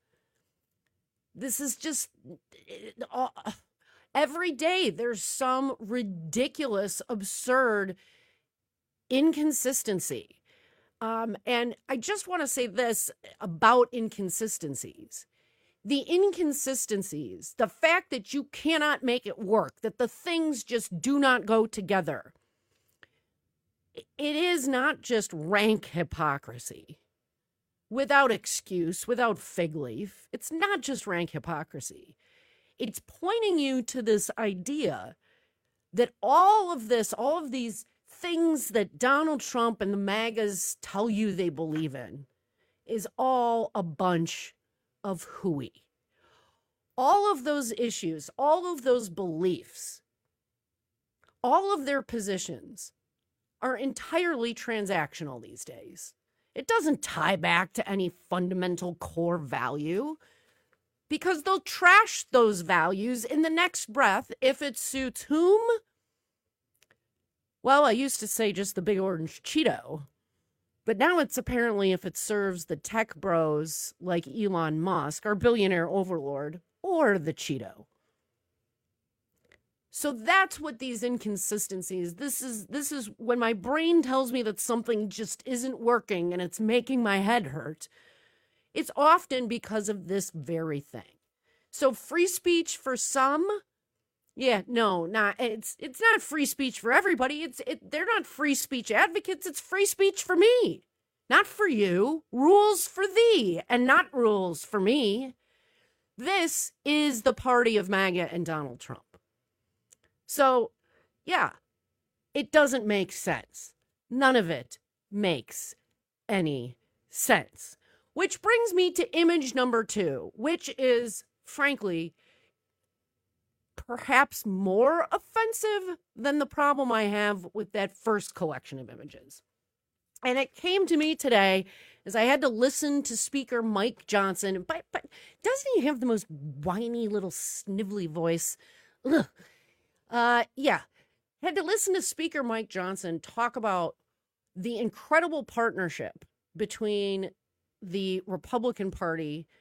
Speaker 15: This is just uh, every day there's some ridiculous, absurd inconsistency. Um, and I just want to say this about inconsistencies. The inconsistencies, the fact that you cannot make it work, that the things just do not go together. It is not just rank hypocrisy. Without excuse, without fig leaf. It's not just rank hypocrisy. It's pointing you to this idea that all of this, all of these things that Donald Trump and the MAGAs tell you they believe in is all a bunch of hooey. All of those issues, all of those beliefs, all of their positions are entirely transactional these days. It doesn't tie back to any fundamental core value because they'll trash those values in the next breath if it suits whom? Well, I used to say just the big orange Cheeto, but now it's apparently if it serves the tech bros like Elon Musk, our billionaire overlord, or the Cheeto. So that's what these inconsistencies, this is this is when my brain tells me that something just isn't working and it's making my head hurt. It's often because of this very thing. So free speech for some, yeah, no, not it's it's not free speech for everybody. It's it, they're not free speech advocates. It's free speech for me, not for you. Rules for thee and not rules for me. This is the party of MAGA and Donald Trump. So, yeah, it doesn't make sense. None of it makes any sense. Which brings me to image number two, which is, frankly, perhaps more offensive than the problem I have with that first collection of images. And it came to me today as I had to listen to Speaker Mike Johnson. But, but doesn't he have the most whiny little snivelly voice? Ugh. Uh, yeah, had to listen to Speaker Mike Johnson talk about the incredible partnership between the Republican Party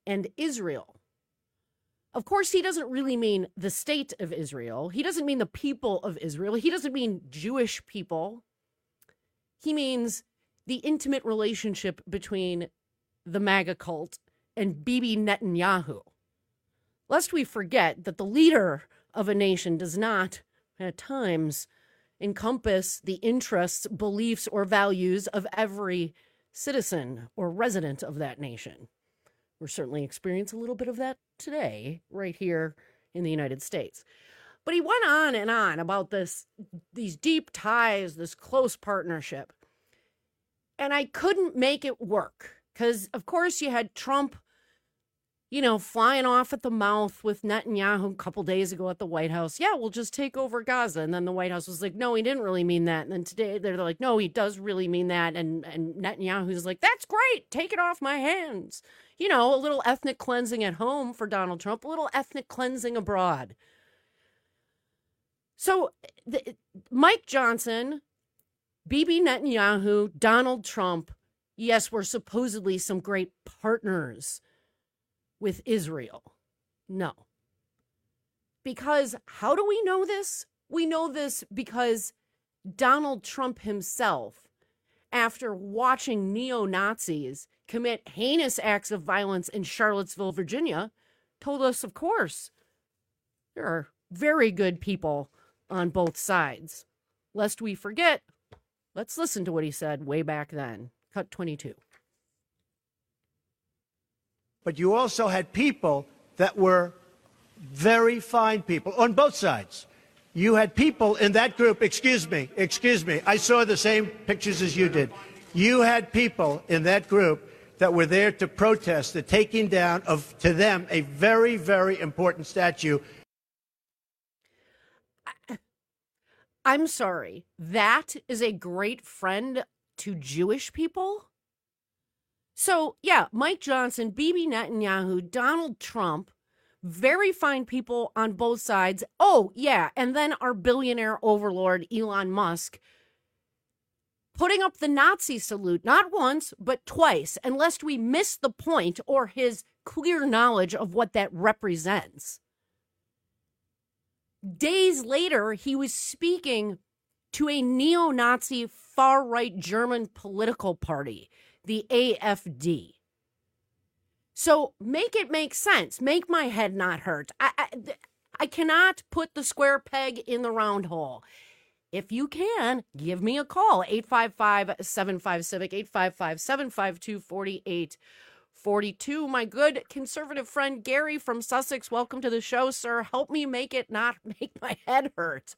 Speaker 15: and Israel. Of course, he doesn't really mean the state of Israel. He doesn't mean the people of Israel. He doesn't mean Jewish people. He means the intimate relationship between the MAGA cult and Bibi Netanyahu. Lest we forget that the leader of a nation does not, at times, encompass the interests, beliefs, or values of every citizen or resident of that nation. We're certainly experiencing a little bit of that today, right here in the United States. But he went on and on about this, these deep ties, this close partnership. And I couldn't make it work because, of course, you had Trump, you know, flying off at the mouth with Netanyahu a couple days ago at the White House. Yeah, we'll just take over Gaza. And then the White House was like, no, he didn't really mean that. And then today they're like, no, he does really mean that. And, and Netanyahu's like, that's great. Take it off my hands. You know, a little ethnic cleansing at home for Donald Trump, a little ethnic cleansing abroad. So the, Mike Johnson, Bibi Netanyahu, Donald Trump, yes, we're supposedly some great partners with Israel. No. Because how do we know this? We know this because Donald Trump himself, after watching neo-Nazis commit heinous acts of violence in Charlottesville, Virginia, told us, of course, there are very good people on both sides. Lest we forget, let's listen to what he said way back then. Cut twenty-two.
Speaker 4: But you also had people that were very fine people on both sides. You had people in that group, excuse me, excuse me, I saw the same pictures as you did. You had people in that group that were there to protest the taking down of, to them, a very, very important statue.
Speaker 15: I'm sorry, that is a great friend to Jewish people? So, yeah, Mike Johnson, Bibi Netanyahu, Donald Trump, very fine people on both sides. Oh, yeah, and then our billionaire overlord, Elon Musk, putting up the Nazi salute, not once, but twice, and lest we miss the point or his clear knowledge of what that represents. Days later, he was speaking to a neo-Nazi far-right German political party, the A F D. So make it make sense. Make my head not hurt. I, I, I cannot put the square peg in the round hole. If you can, give me a call. eight five five, seven five, CIVIC, eight five five, seven five two, four eight four two. My good conservative friend Gary from Sussex, welcome to the show, sir. Help me make it not make my head hurt.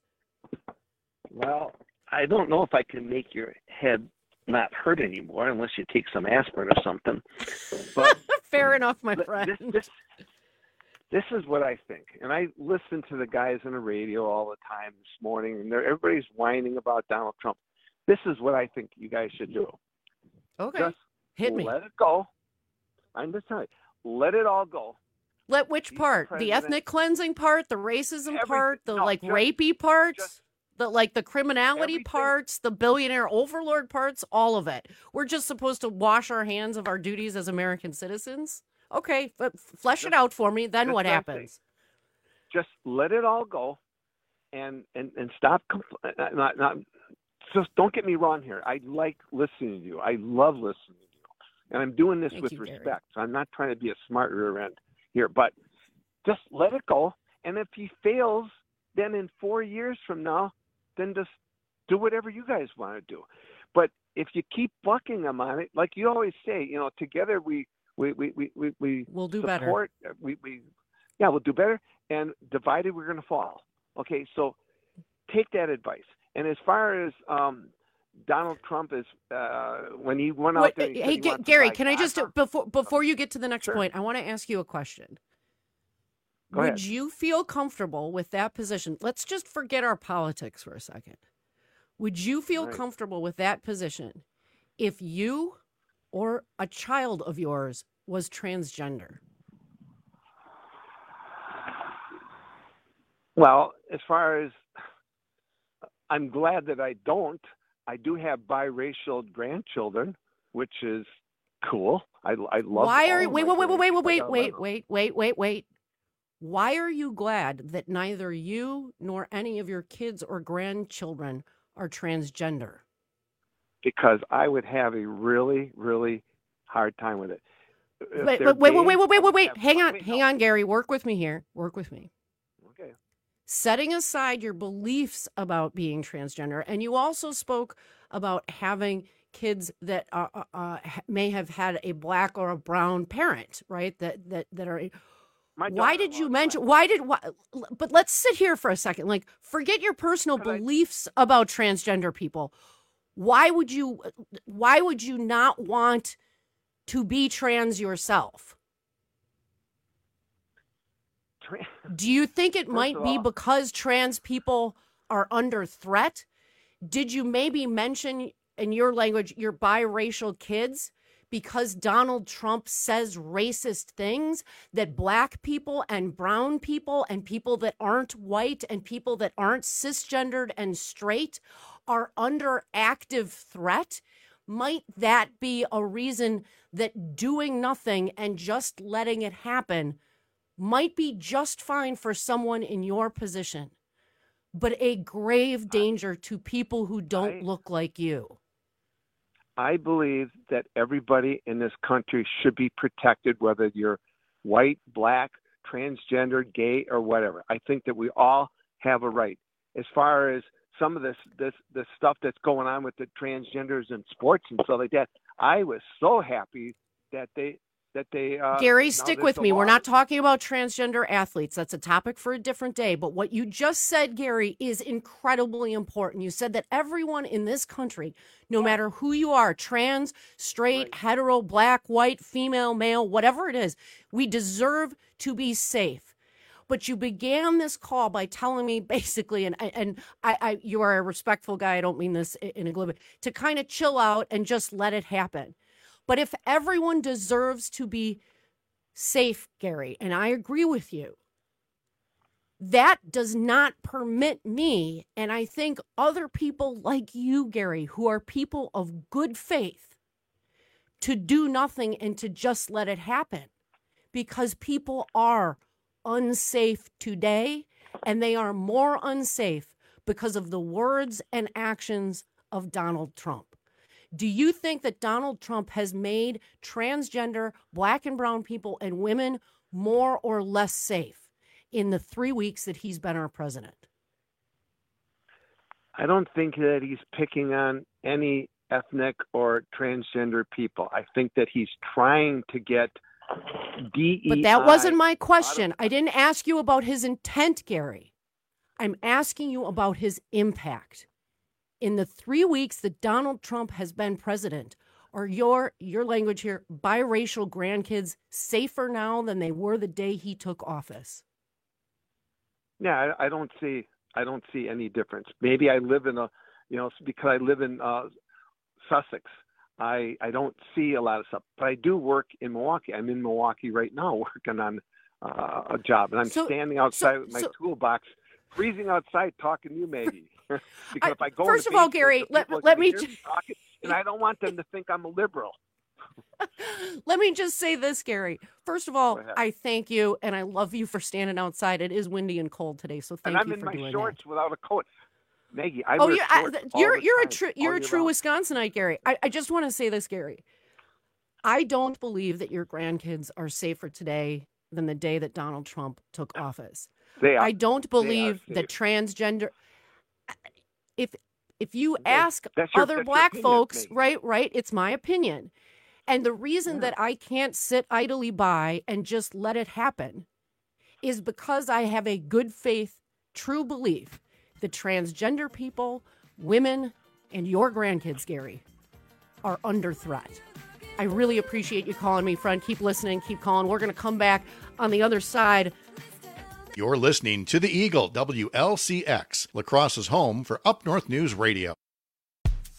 Speaker 5: Well, I don't know if I can make your head not hurt anymore unless you take some aspirin or something. But
Speaker 15: fair enough, my friend.
Speaker 5: This, this, this is what I think. And I listen to the guys on the radio all the time this morning, and they're, everybody's whining about Donald Trump. This is what I think you guys should do.
Speaker 15: Okay.
Speaker 5: Just
Speaker 15: hit me.
Speaker 5: Let it go. I'm just telling you, let it all go.
Speaker 15: Let which part? The ethnic cleansing part, the racism
Speaker 5: Everything.
Speaker 15: part, the
Speaker 5: No,
Speaker 15: like
Speaker 5: just-
Speaker 15: rapey parts?
Speaker 5: just-
Speaker 15: The like the criminality
Speaker 5: Everything.
Speaker 15: parts, the billionaire overlord parts, all of it. We're just supposed to wash our hands of our duties as American citizens. Okay, but flesh it out for me. Then
Speaker 5: Just
Speaker 15: what
Speaker 5: one
Speaker 15: happens?
Speaker 5: Just let it all go, and and and stop. Compl- uh, not not. Just don't get me wrong here. I like listening to you. I love listening to you, and I'm doing this
Speaker 15: Thank
Speaker 5: with
Speaker 15: you, Gary.
Speaker 5: respect. So I'm not trying to be a smart rear end here, but just let it go. And if he fails, then in four years from now, then just do whatever you guys want to do. But if you keep bucking them on it, like you always say, you know, together we we we we we, we
Speaker 15: We'll do better.
Speaker 5: support, We we yeah, we'll do better. And divided, we're going to fall. Okay, so take that advice. And as far as um, Donald Trump is, uh, when he went out
Speaker 15: Wait,
Speaker 5: there, he said
Speaker 15: hey,
Speaker 5: he
Speaker 15: Ga-
Speaker 5: wants to
Speaker 15: Gary,
Speaker 5: buy
Speaker 15: can I just
Speaker 5: Gaza.
Speaker 15: before before you get to the next point, I want to ask you a question.
Speaker 5: Go
Speaker 15: Would
Speaker 5: ahead.
Speaker 15: you feel comfortable with that position? Let's just forget our politics for a second. Would you feel
Speaker 5: Right.
Speaker 15: comfortable with that position if you or a child of yours was transgender?
Speaker 5: Well, as far as I'm glad that I don't. I do have biracial grandchildren, which is cool. I I love.
Speaker 15: Why
Speaker 5: all
Speaker 15: are
Speaker 5: of
Speaker 15: wait
Speaker 5: my
Speaker 15: wait wait wait
Speaker 5: grandkids.
Speaker 15: wait
Speaker 5: I
Speaker 15: wait
Speaker 5: love
Speaker 15: wait wait wait wait? Why are you glad that neither you nor any of your kids or grandchildren are transgender?
Speaker 5: Because I would have a really really hard time with it. If
Speaker 15: Wait,
Speaker 5: they're
Speaker 15: wait, wait,
Speaker 5: gay,
Speaker 15: wait, wait, wait,
Speaker 5: I
Speaker 15: wait,
Speaker 5: would
Speaker 15: wait.
Speaker 5: have-
Speaker 15: Hang on,
Speaker 5: wait,
Speaker 15: hang
Speaker 5: no.
Speaker 15: on, Gary. Work with me here. Work with me.
Speaker 5: Okay.
Speaker 15: Setting aside your beliefs about being transgender, and you also spoke about having kids that uh, uh, uh, may have had a black or a brown parent, right? That that that are.
Speaker 5: My
Speaker 15: Why did you mention? Why did? Why, but let's sit here for a second. Like, forget your personal beliefs about transgender people. Why would you? Why would you not want to be trans yourself? Do you think it
Speaker 5: First
Speaker 15: might
Speaker 5: of
Speaker 15: be
Speaker 5: all-
Speaker 15: because trans people are under threat? Did you maybe mention in your language your biracial kids because Donald Trump says racist things that black people and brown people and people that aren't white and people that aren't cisgendered and straight are under active threat? Might that be a reason that doing nothing and just letting it happen might be just fine for someone in your position, but a grave danger to people who don't
Speaker 5: I-
Speaker 15: look like you?
Speaker 5: I believe that everybody in this country should be protected, whether you're white, black, transgender, gay, or whatever. I think that we all have a right. As far as some of this this this stuff that's going on with the transgenders in sports and stuff like that, I was so happy that they that they uh,
Speaker 15: Gary,
Speaker 5: now
Speaker 15: stick
Speaker 5: there's
Speaker 15: with
Speaker 5: the
Speaker 15: me. We're
Speaker 5: law.
Speaker 15: not talking about transgender athletes. That's a topic for a different day. But what you just said, Gary, is incredibly important. You said that everyone in this country, no matter who you are, trans, straight, hetero, black, white, female, male, whatever it is, we deserve to be safe. But you began this call by telling me basically, and and I, I you are a respectful guy. I don't mean this in a glib, to kind of chill out and just let it happen. But if everyone deserves to be safe, Gary, and I agree with you, that does not permit me, and I think other people like you, Gary, who are people of good faith, to do nothing and to just let it happen. Because people are unsafe today, and they are more unsafe because of the words and actions of Donald Trump. Do you think that Donald Trump has made transgender black and brown people and women more or less safe in the three weeks that he's been our president?
Speaker 5: I don't think that he's picking on any ethnic or transgender people. I think that he's trying to get D E I.
Speaker 15: But that wasn't my question. I didn't ask you about his intent, Gary. I'm asking you about his impact. In the three weeks that Donald Trump has been president, are your your language here, biracial grandkids safer now than they were the day he took office?
Speaker 5: Yeah, I, I don't see I don't see any difference. Maybe I live in a, you know, because I live in uh, Sussex. I I don't see a lot of stuff, but I do work in Milwaukee. I'm in Milwaukee right now working on uh, a job, and I'm
Speaker 15: So-
Speaker 5: standing outside
Speaker 15: so-
Speaker 5: with my
Speaker 15: so-
Speaker 5: toolbox, freezing outside, talking to you, Maggie. because
Speaker 15: I-
Speaker 5: if I go
Speaker 15: first
Speaker 5: in
Speaker 15: of
Speaker 5: the
Speaker 15: all,
Speaker 5: basement,
Speaker 15: Gary,
Speaker 5: the
Speaker 15: let-
Speaker 5: people are
Speaker 15: let
Speaker 5: gonna
Speaker 15: me
Speaker 5: hear
Speaker 15: ju-
Speaker 5: talking, and I don't want them to think I'm a liberal.
Speaker 15: Let me just say this, Gary. First of all,
Speaker 5: Go ahead.
Speaker 15: I thank you and I love you for standing outside. It is windy and cold today, so thank
Speaker 5: and I'm
Speaker 15: you
Speaker 5: in
Speaker 15: for
Speaker 5: my
Speaker 15: doing
Speaker 5: shorts without a coat. Maggie, I
Speaker 15: that. Oh,
Speaker 5: wear
Speaker 15: you're I,
Speaker 5: shorts
Speaker 15: th-
Speaker 5: all
Speaker 15: you're
Speaker 5: the
Speaker 15: you're a
Speaker 5: time,
Speaker 15: true
Speaker 5: all
Speaker 15: you're a
Speaker 5: year
Speaker 15: true
Speaker 5: round.
Speaker 15: Wisconsinite, Gary. I, I just want to say this, Gary. I don't believe that your grandkids are safer today than the day that Donald Trump took office.
Speaker 5: They are.
Speaker 15: I don't
Speaker 5: They are
Speaker 15: believe that transgender. If if you
Speaker 5: Okay.
Speaker 15: ask
Speaker 5: That's your-
Speaker 15: other
Speaker 5: that's your
Speaker 15: black
Speaker 5: opinion,
Speaker 15: folks,
Speaker 5: Maggie.
Speaker 15: right, right, it's my opinion. And the reason that I can't sit idly by and just let it happen is because I have a good faith, true belief that transgender people, women, and your grandkids, Gary, are under threat. I really appreciate you calling me, friend. Keep listening, keep calling. We're going to come back on the other side.
Speaker 6: You're listening to The Eagle, W L C X, La Crosse's home for Up North News Radio.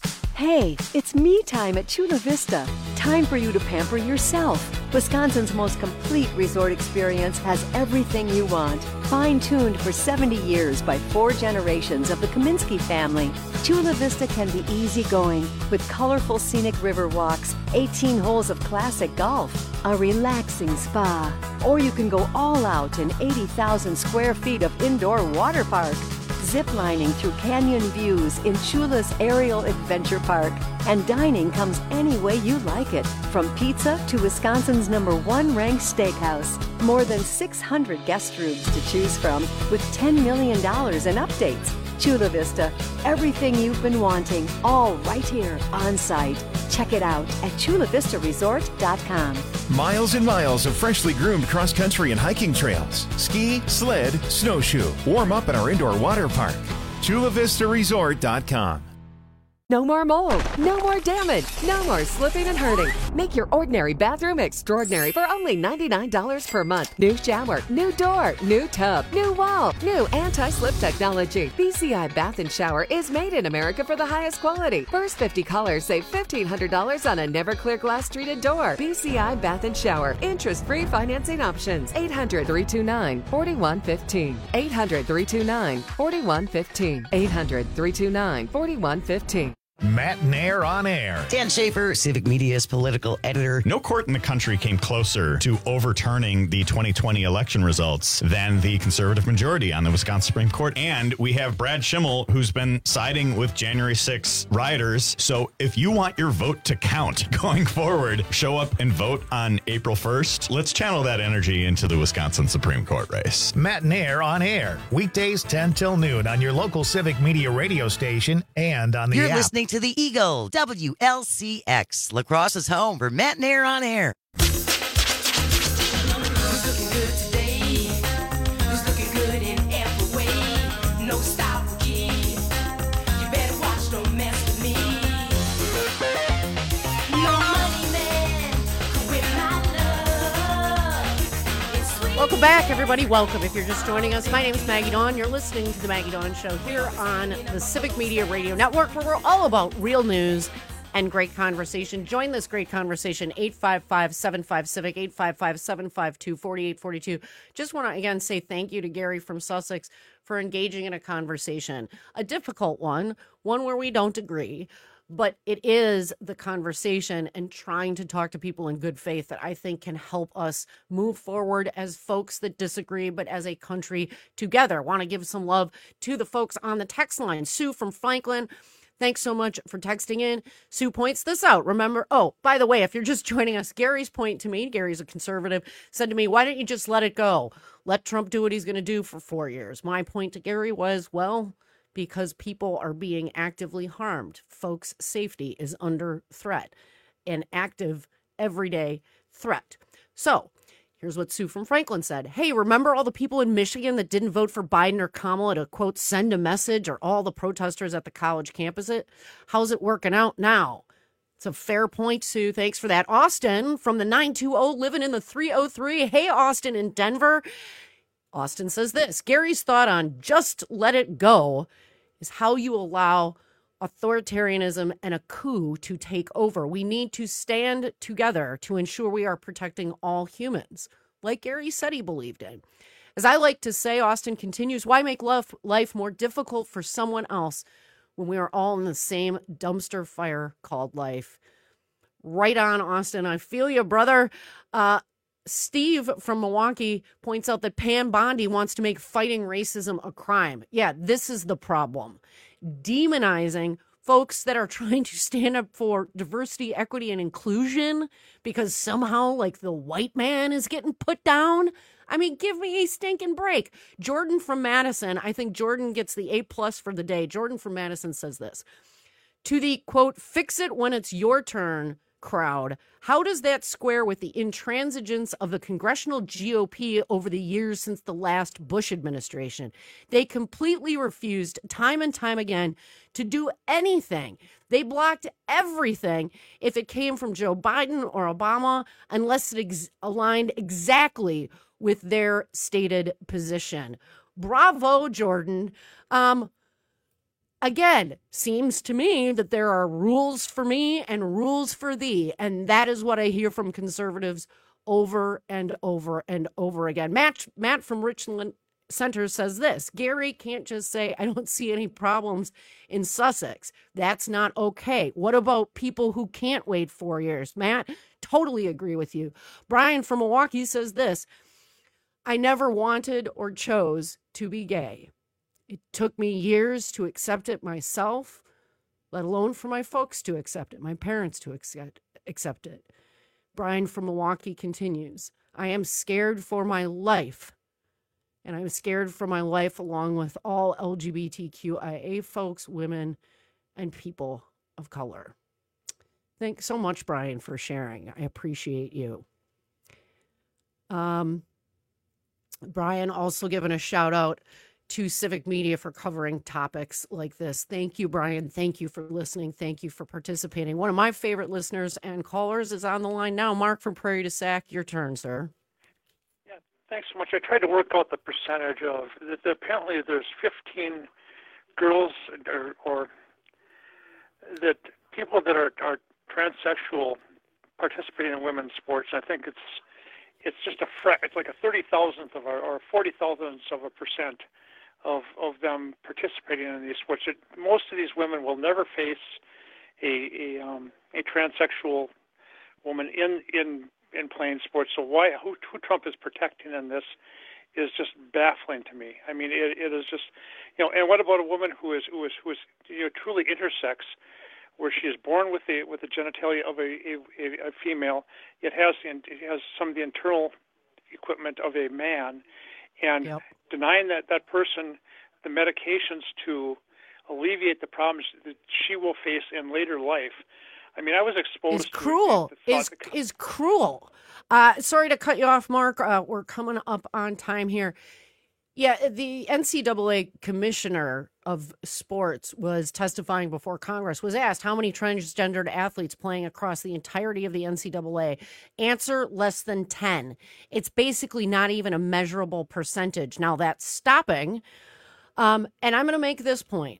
Speaker 7: Hey, it's me time at Chula Vista. Time for you to pamper yourself. Wisconsin's most complete resort experience has everything you want. Fine-tuned for seventy years by four generations of the Kaminsky family. Chula Vista can be easygoing with colorful scenic river walks, eighteen holes of classic golf, a relaxing spa. Or you can go all out in eighty thousand square feet of indoor water park. Ziplining through canyon views in Chula's Aerial Adventure Park. And dining comes any way you like it, from pizza to Wisconsin's number one ranked steakhouse. More than six hundred guest rooms to choose from with ten million dollars in updates. Chula Vista, everything you've been wanting, all right here on site. Check it out at chula vista resort dot com.
Speaker 9: Miles and miles of freshly groomed cross-country and hiking trails. Ski, sled, snowshoe. Warm up at our indoor water park. chula vista resort dot com.
Speaker 10: No more mold, no more damage, no more slipping and hurting. Make your ordinary bathroom extraordinary for only ninety-nine dollars per month. New shower, new door, new tub, new wall, new anti-slip technology. B C I Bath and Shower is made in America for the highest quality. First fifty callers save fifteen hundred dollars on a Never-Clear glass treated door. B C I Bath and Shower. Interest-free financing options. eight hundred, three two nine, four one one five. eight hundred, three two nine, four one one five. eight hundred, three two nine, four one one five.
Speaker 1: Matt Nair on air.
Speaker 11: Dan Schaefer, Civic Media's political editor.
Speaker 12: No court in the country came closer to overturning the twenty twenty election results than the conservative majority on the Wisconsin Supreme Court. And we have Brad Schimmel, who's been siding with January sixth rioters. So if you want your vote to count going forward, show up and vote on April first. Let's channel that energy into the Wisconsin Supreme Court race.
Speaker 1: Matt Nair on air. Weekdays ten till noon on your local Civic Media radio station and on the
Speaker 11: You're
Speaker 1: app.
Speaker 11: listening to the Eagle, W L C X, La Crosse's home for Matt Nair on air.
Speaker 15: Welcome back, everybody. Welcome. If you're just joining us, my name is Maggie Dawn. You're listening to the Maggie Dawn Show here on the Civic Media Radio Network, where we're all about real news and great conversation. Join this great conversation, eight five five, seven five, CIVIC, eight five five, seven five two, four eight four two. Just want to, again, say thank you to Gary from Sussex for engaging in a conversation. A difficult one, one where we don't agree. But it is the conversation and trying to talk to people in good faith that I think can help us move forward as folks that disagree, but as a country together. Want to give some love to the folks on the text line. Sue from Franklin, thanks so much for texting in. Sue points this out. Remember, oh, by the way, if you're just joining us, Gary's point to me, Gary's a conservative, said to me, why don't you just let it go? Let Trump do what he's going to do for four years. My point to Gary was, well, because people are being actively harmed. Folks' safety is under threat, an active, everyday threat. So here's what Sue from Franklin said. Hey, remember all the people in Michigan that didn't vote for Biden or Kamala to, quote, send a message, or all the protesters at the college campus? It? How's it working out now? It's a fair point, Sue. Thanks for that. Austin from the nine two zero, living in the three oh three. Hey, Austin in Denver. Austin says this. Gary's thought on just let it go is how you allow authoritarianism and a coup to take over. We need to stand together to ensure we are protecting all humans, like Gary said he believed in. As I like to say, Austin continues, why make love, life more difficult for someone else when we are all in the same dumpster fire called life? Right on, Austin. I feel you, brother. Uh, Steve from Milwaukee points out that Pam Bondi wants to make fighting racism a crime. Yeah, this is the problem. Demonizing folks that are trying to stand up for diversity, equity, and inclusion because somehow, like, the white man is getting put down. I mean, give me a stinking break. Jordan from Madison, I think Jordan gets the A plus for the day. Jordan from Madison says this. To the, quote, fix it when it's your turn crowd, how does that square with the intransigence of the congressional G O P over the years since the last Bush administration? They completely refused time and time again to do anything. They blocked everything if it came from Joe Biden or Obama, unless it ex- aligned exactly with their stated position. Bravo, Jordan. Um, again, seems to me that there are rules for me and rules for thee. And that is what I hear from conservatives over and over and over again. Matt, Matt from Richland Center says this: Gary can't just say, I don't see any problems in Sussex. That's not okay. What about people who can't wait four years? Matt, totally agree with you. Brian from Milwaukee says this: I never wanted or chose to be gay. It took me years to accept it myself, let alone for my folks to accept it, my parents to accept, accept it. Brian from Milwaukee continues: I am scared for my life. And I'm scared for my life along with all L G B T Q I A folks, women, and people of color. Thanks so much, Brian, for sharing. I appreciate you. Um, Brian also giving a shout out to Civic Media for covering topics like this. Thank you, Brian. Thank you for listening. Thank you for participating. One of my favorite listeners and callers is on the line now. Mark from Prairie du Sac, your turn, sir.
Speaker 13: Thanks so much. I tried to work out the percentage of that. Apparently, there's fifteen girls or, or that people that are, are transsexual participating in women's sports. I think it's it's just a fra- it's like a thirty thousandth of our, or forty thousandths of a percent of of them participating in these sports. It, most of these women will never face a a, um, a transsexual woman in in. in playing sports. So why, who, who Trump is protecting in this is just baffling to me. I mean, it, it is just, you know, and what about a woman who is, who is, who is, you know, truly intersex, where she is born with the, with the genitalia of a, a, a female, it has, it has some of the internal equipment of a man, and yep. denying that, that person the medications to alleviate the problems that she will face in later life. I mean, I was exposed
Speaker 15: is cruel.
Speaker 13: to
Speaker 15: is is cruel. Uh, sorry to cut you off, Mark. Uh, we're coming up on time here. Yeah, the N C double A commissioner of sports was testifying before Congress, was asked how many transgendered athletes playing across the entirety of the N C double A. Answer, less than ten. It's basically not even a measurable percentage. Now, that's stopping. Um, and I'm going to make this point.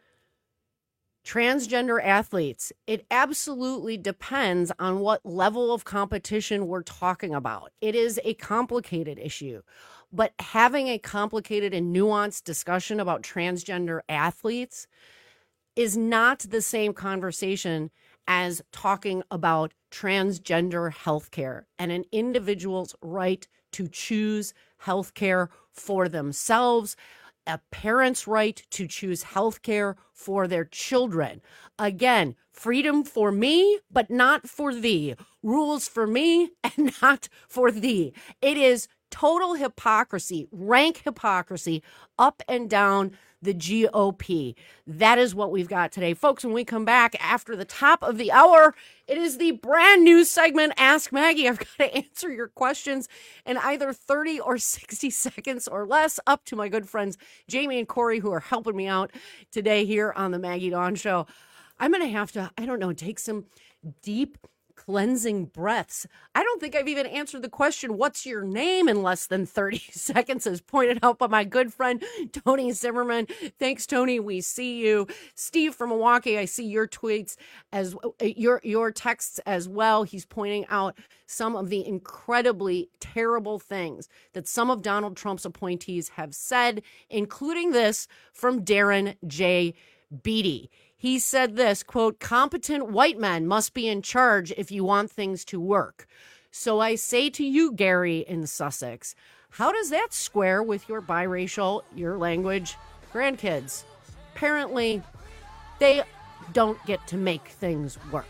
Speaker 15: Transgender athletes, it absolutely depends on what level of competition we're talking about. It is a complicated issue, but having a complicated and nuanced discussion about transgender athletes is not the same conversation as talking about transgender healthcare and an individual's right to choose healthcare for themselves, a parent's right to choose health care for their children. Again, freedom for me, but not for thee. Rules for me and not for thee. It is total hypocrisy, rank hypocrisy, up and down the G O P. That is what we've got today. Folks, when we come back after the top of the hour, it is the brand new segment, Ask Maggie. I've got to answer your questions in either thirty or sixty seconds or less, up to my good friends Jamie and Corey, who are helping me out today here on the Maggie Dawn Show. I'm going to have to, I don't know, take some deep cleansing breaths. I don't think I've even answered the question, what's your name, in less than thirty seconds, as pointed out by my good friend, Tony Zimmerman. Thanks, Tony. We see you. Steve from Milwaukee, I see your tweets as your, your texts as well. He's pointing out some of the incredibly terrible things that some of Donald Trump's appointees have said, including this from Darren J. Beatty. He said this, quote, competent white men must be in charge if you want things to work. So I say to you, Gary in Sussex, how does that square with your biracial, your language grandkids? Apparently, they don't get to make things work.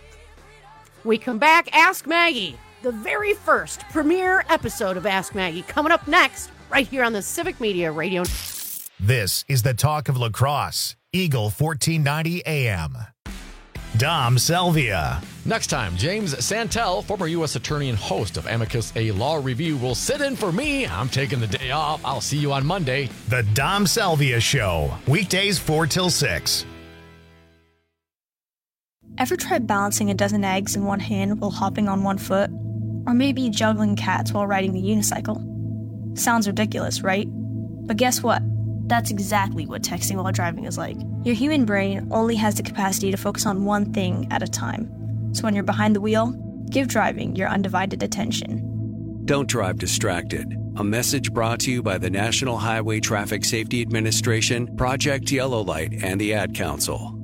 Speaker 15: We come back, Ask Maggie, the very first premiere episode of Ask Maggie, coming up next, right here on the Civic Media Radio.
Speaker 1: This is the talk of La Crosse. Eagle fourteen ninety A M. Dom Salvia.
Speaker 14: Next time, James Santel, former U S attorney and host of Amicus, a law review, will sit in for me. I'm taking the day off. I'll see you on Monday.
Speaker 1: The Dom Salvia Show. Weekdays four till six.
Speaker 16: Ever tried balancing a dozen eggs in one hand while hopping on one foot? Or maybe juggling cats while riding the unicycle? Sounds ridiculous, right? But guess what? That's exactly what texting while driving is like. Your human brain only has the capacity to focus on one thing at a time. So when you're behind the wheel, give driving your undivided attention.
Speaker 3: Don't drive distracted. A message brought to you by the National Highway Traffic Safety Administration, Project Yellow Light, and the Ad Council.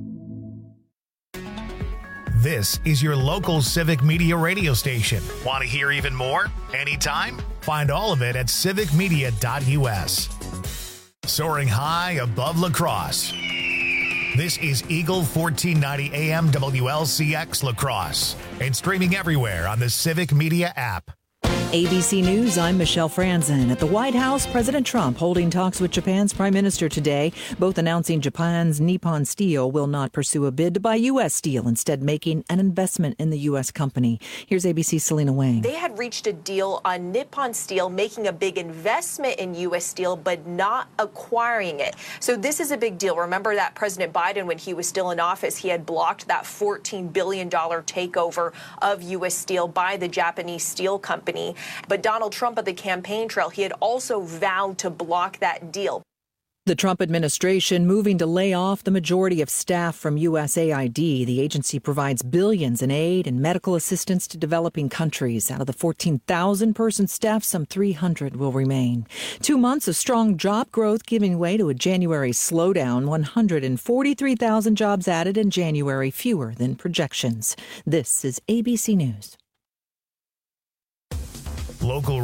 Speaker 1: This is your local Civic Media radio station. Want to hear even more? Anytime? Find all of it at civic media dot u s. Soaring high above La Crosse. This is Eagle fourteen ninety A M W L C X La Crosse and streaming everywhere on the Civic Media app.
Speaker 17: A B C News, I'm Michelle Franzen. At the White House, President Trump holding talks with Japan's Prime Minister today, both announcing Japan's Nippon Steel will not pursue a bid to buy U S. Steel, instead making an investment in the U S company. Here's A B C's Selena Wang.
Speaker 18: They had reached a deal on Nippon Steel making a big investment in U S. Steel, but not acquiring it. So this is a big deal. Remember that President Biden, when he was still in office, he had blocked that fourteen billion dollars takeover of U S. Steel by the Japanese steel company. But Donald Trump at the campaign trail, he had also vowed to block that deal.
Speaker 17: The Trump administration moving to lay off the majority of staff from U S A I D. The agency provides billions in aid and medical assistance to developing countries. Out of the fourteen thousand person staff, some three hundred will remain. Two months of strong job growth giving way to a January slowdown. one hundred forty-three thousand jobs added in January, fewer than projections. This is A B C News.
Speaker 1: Local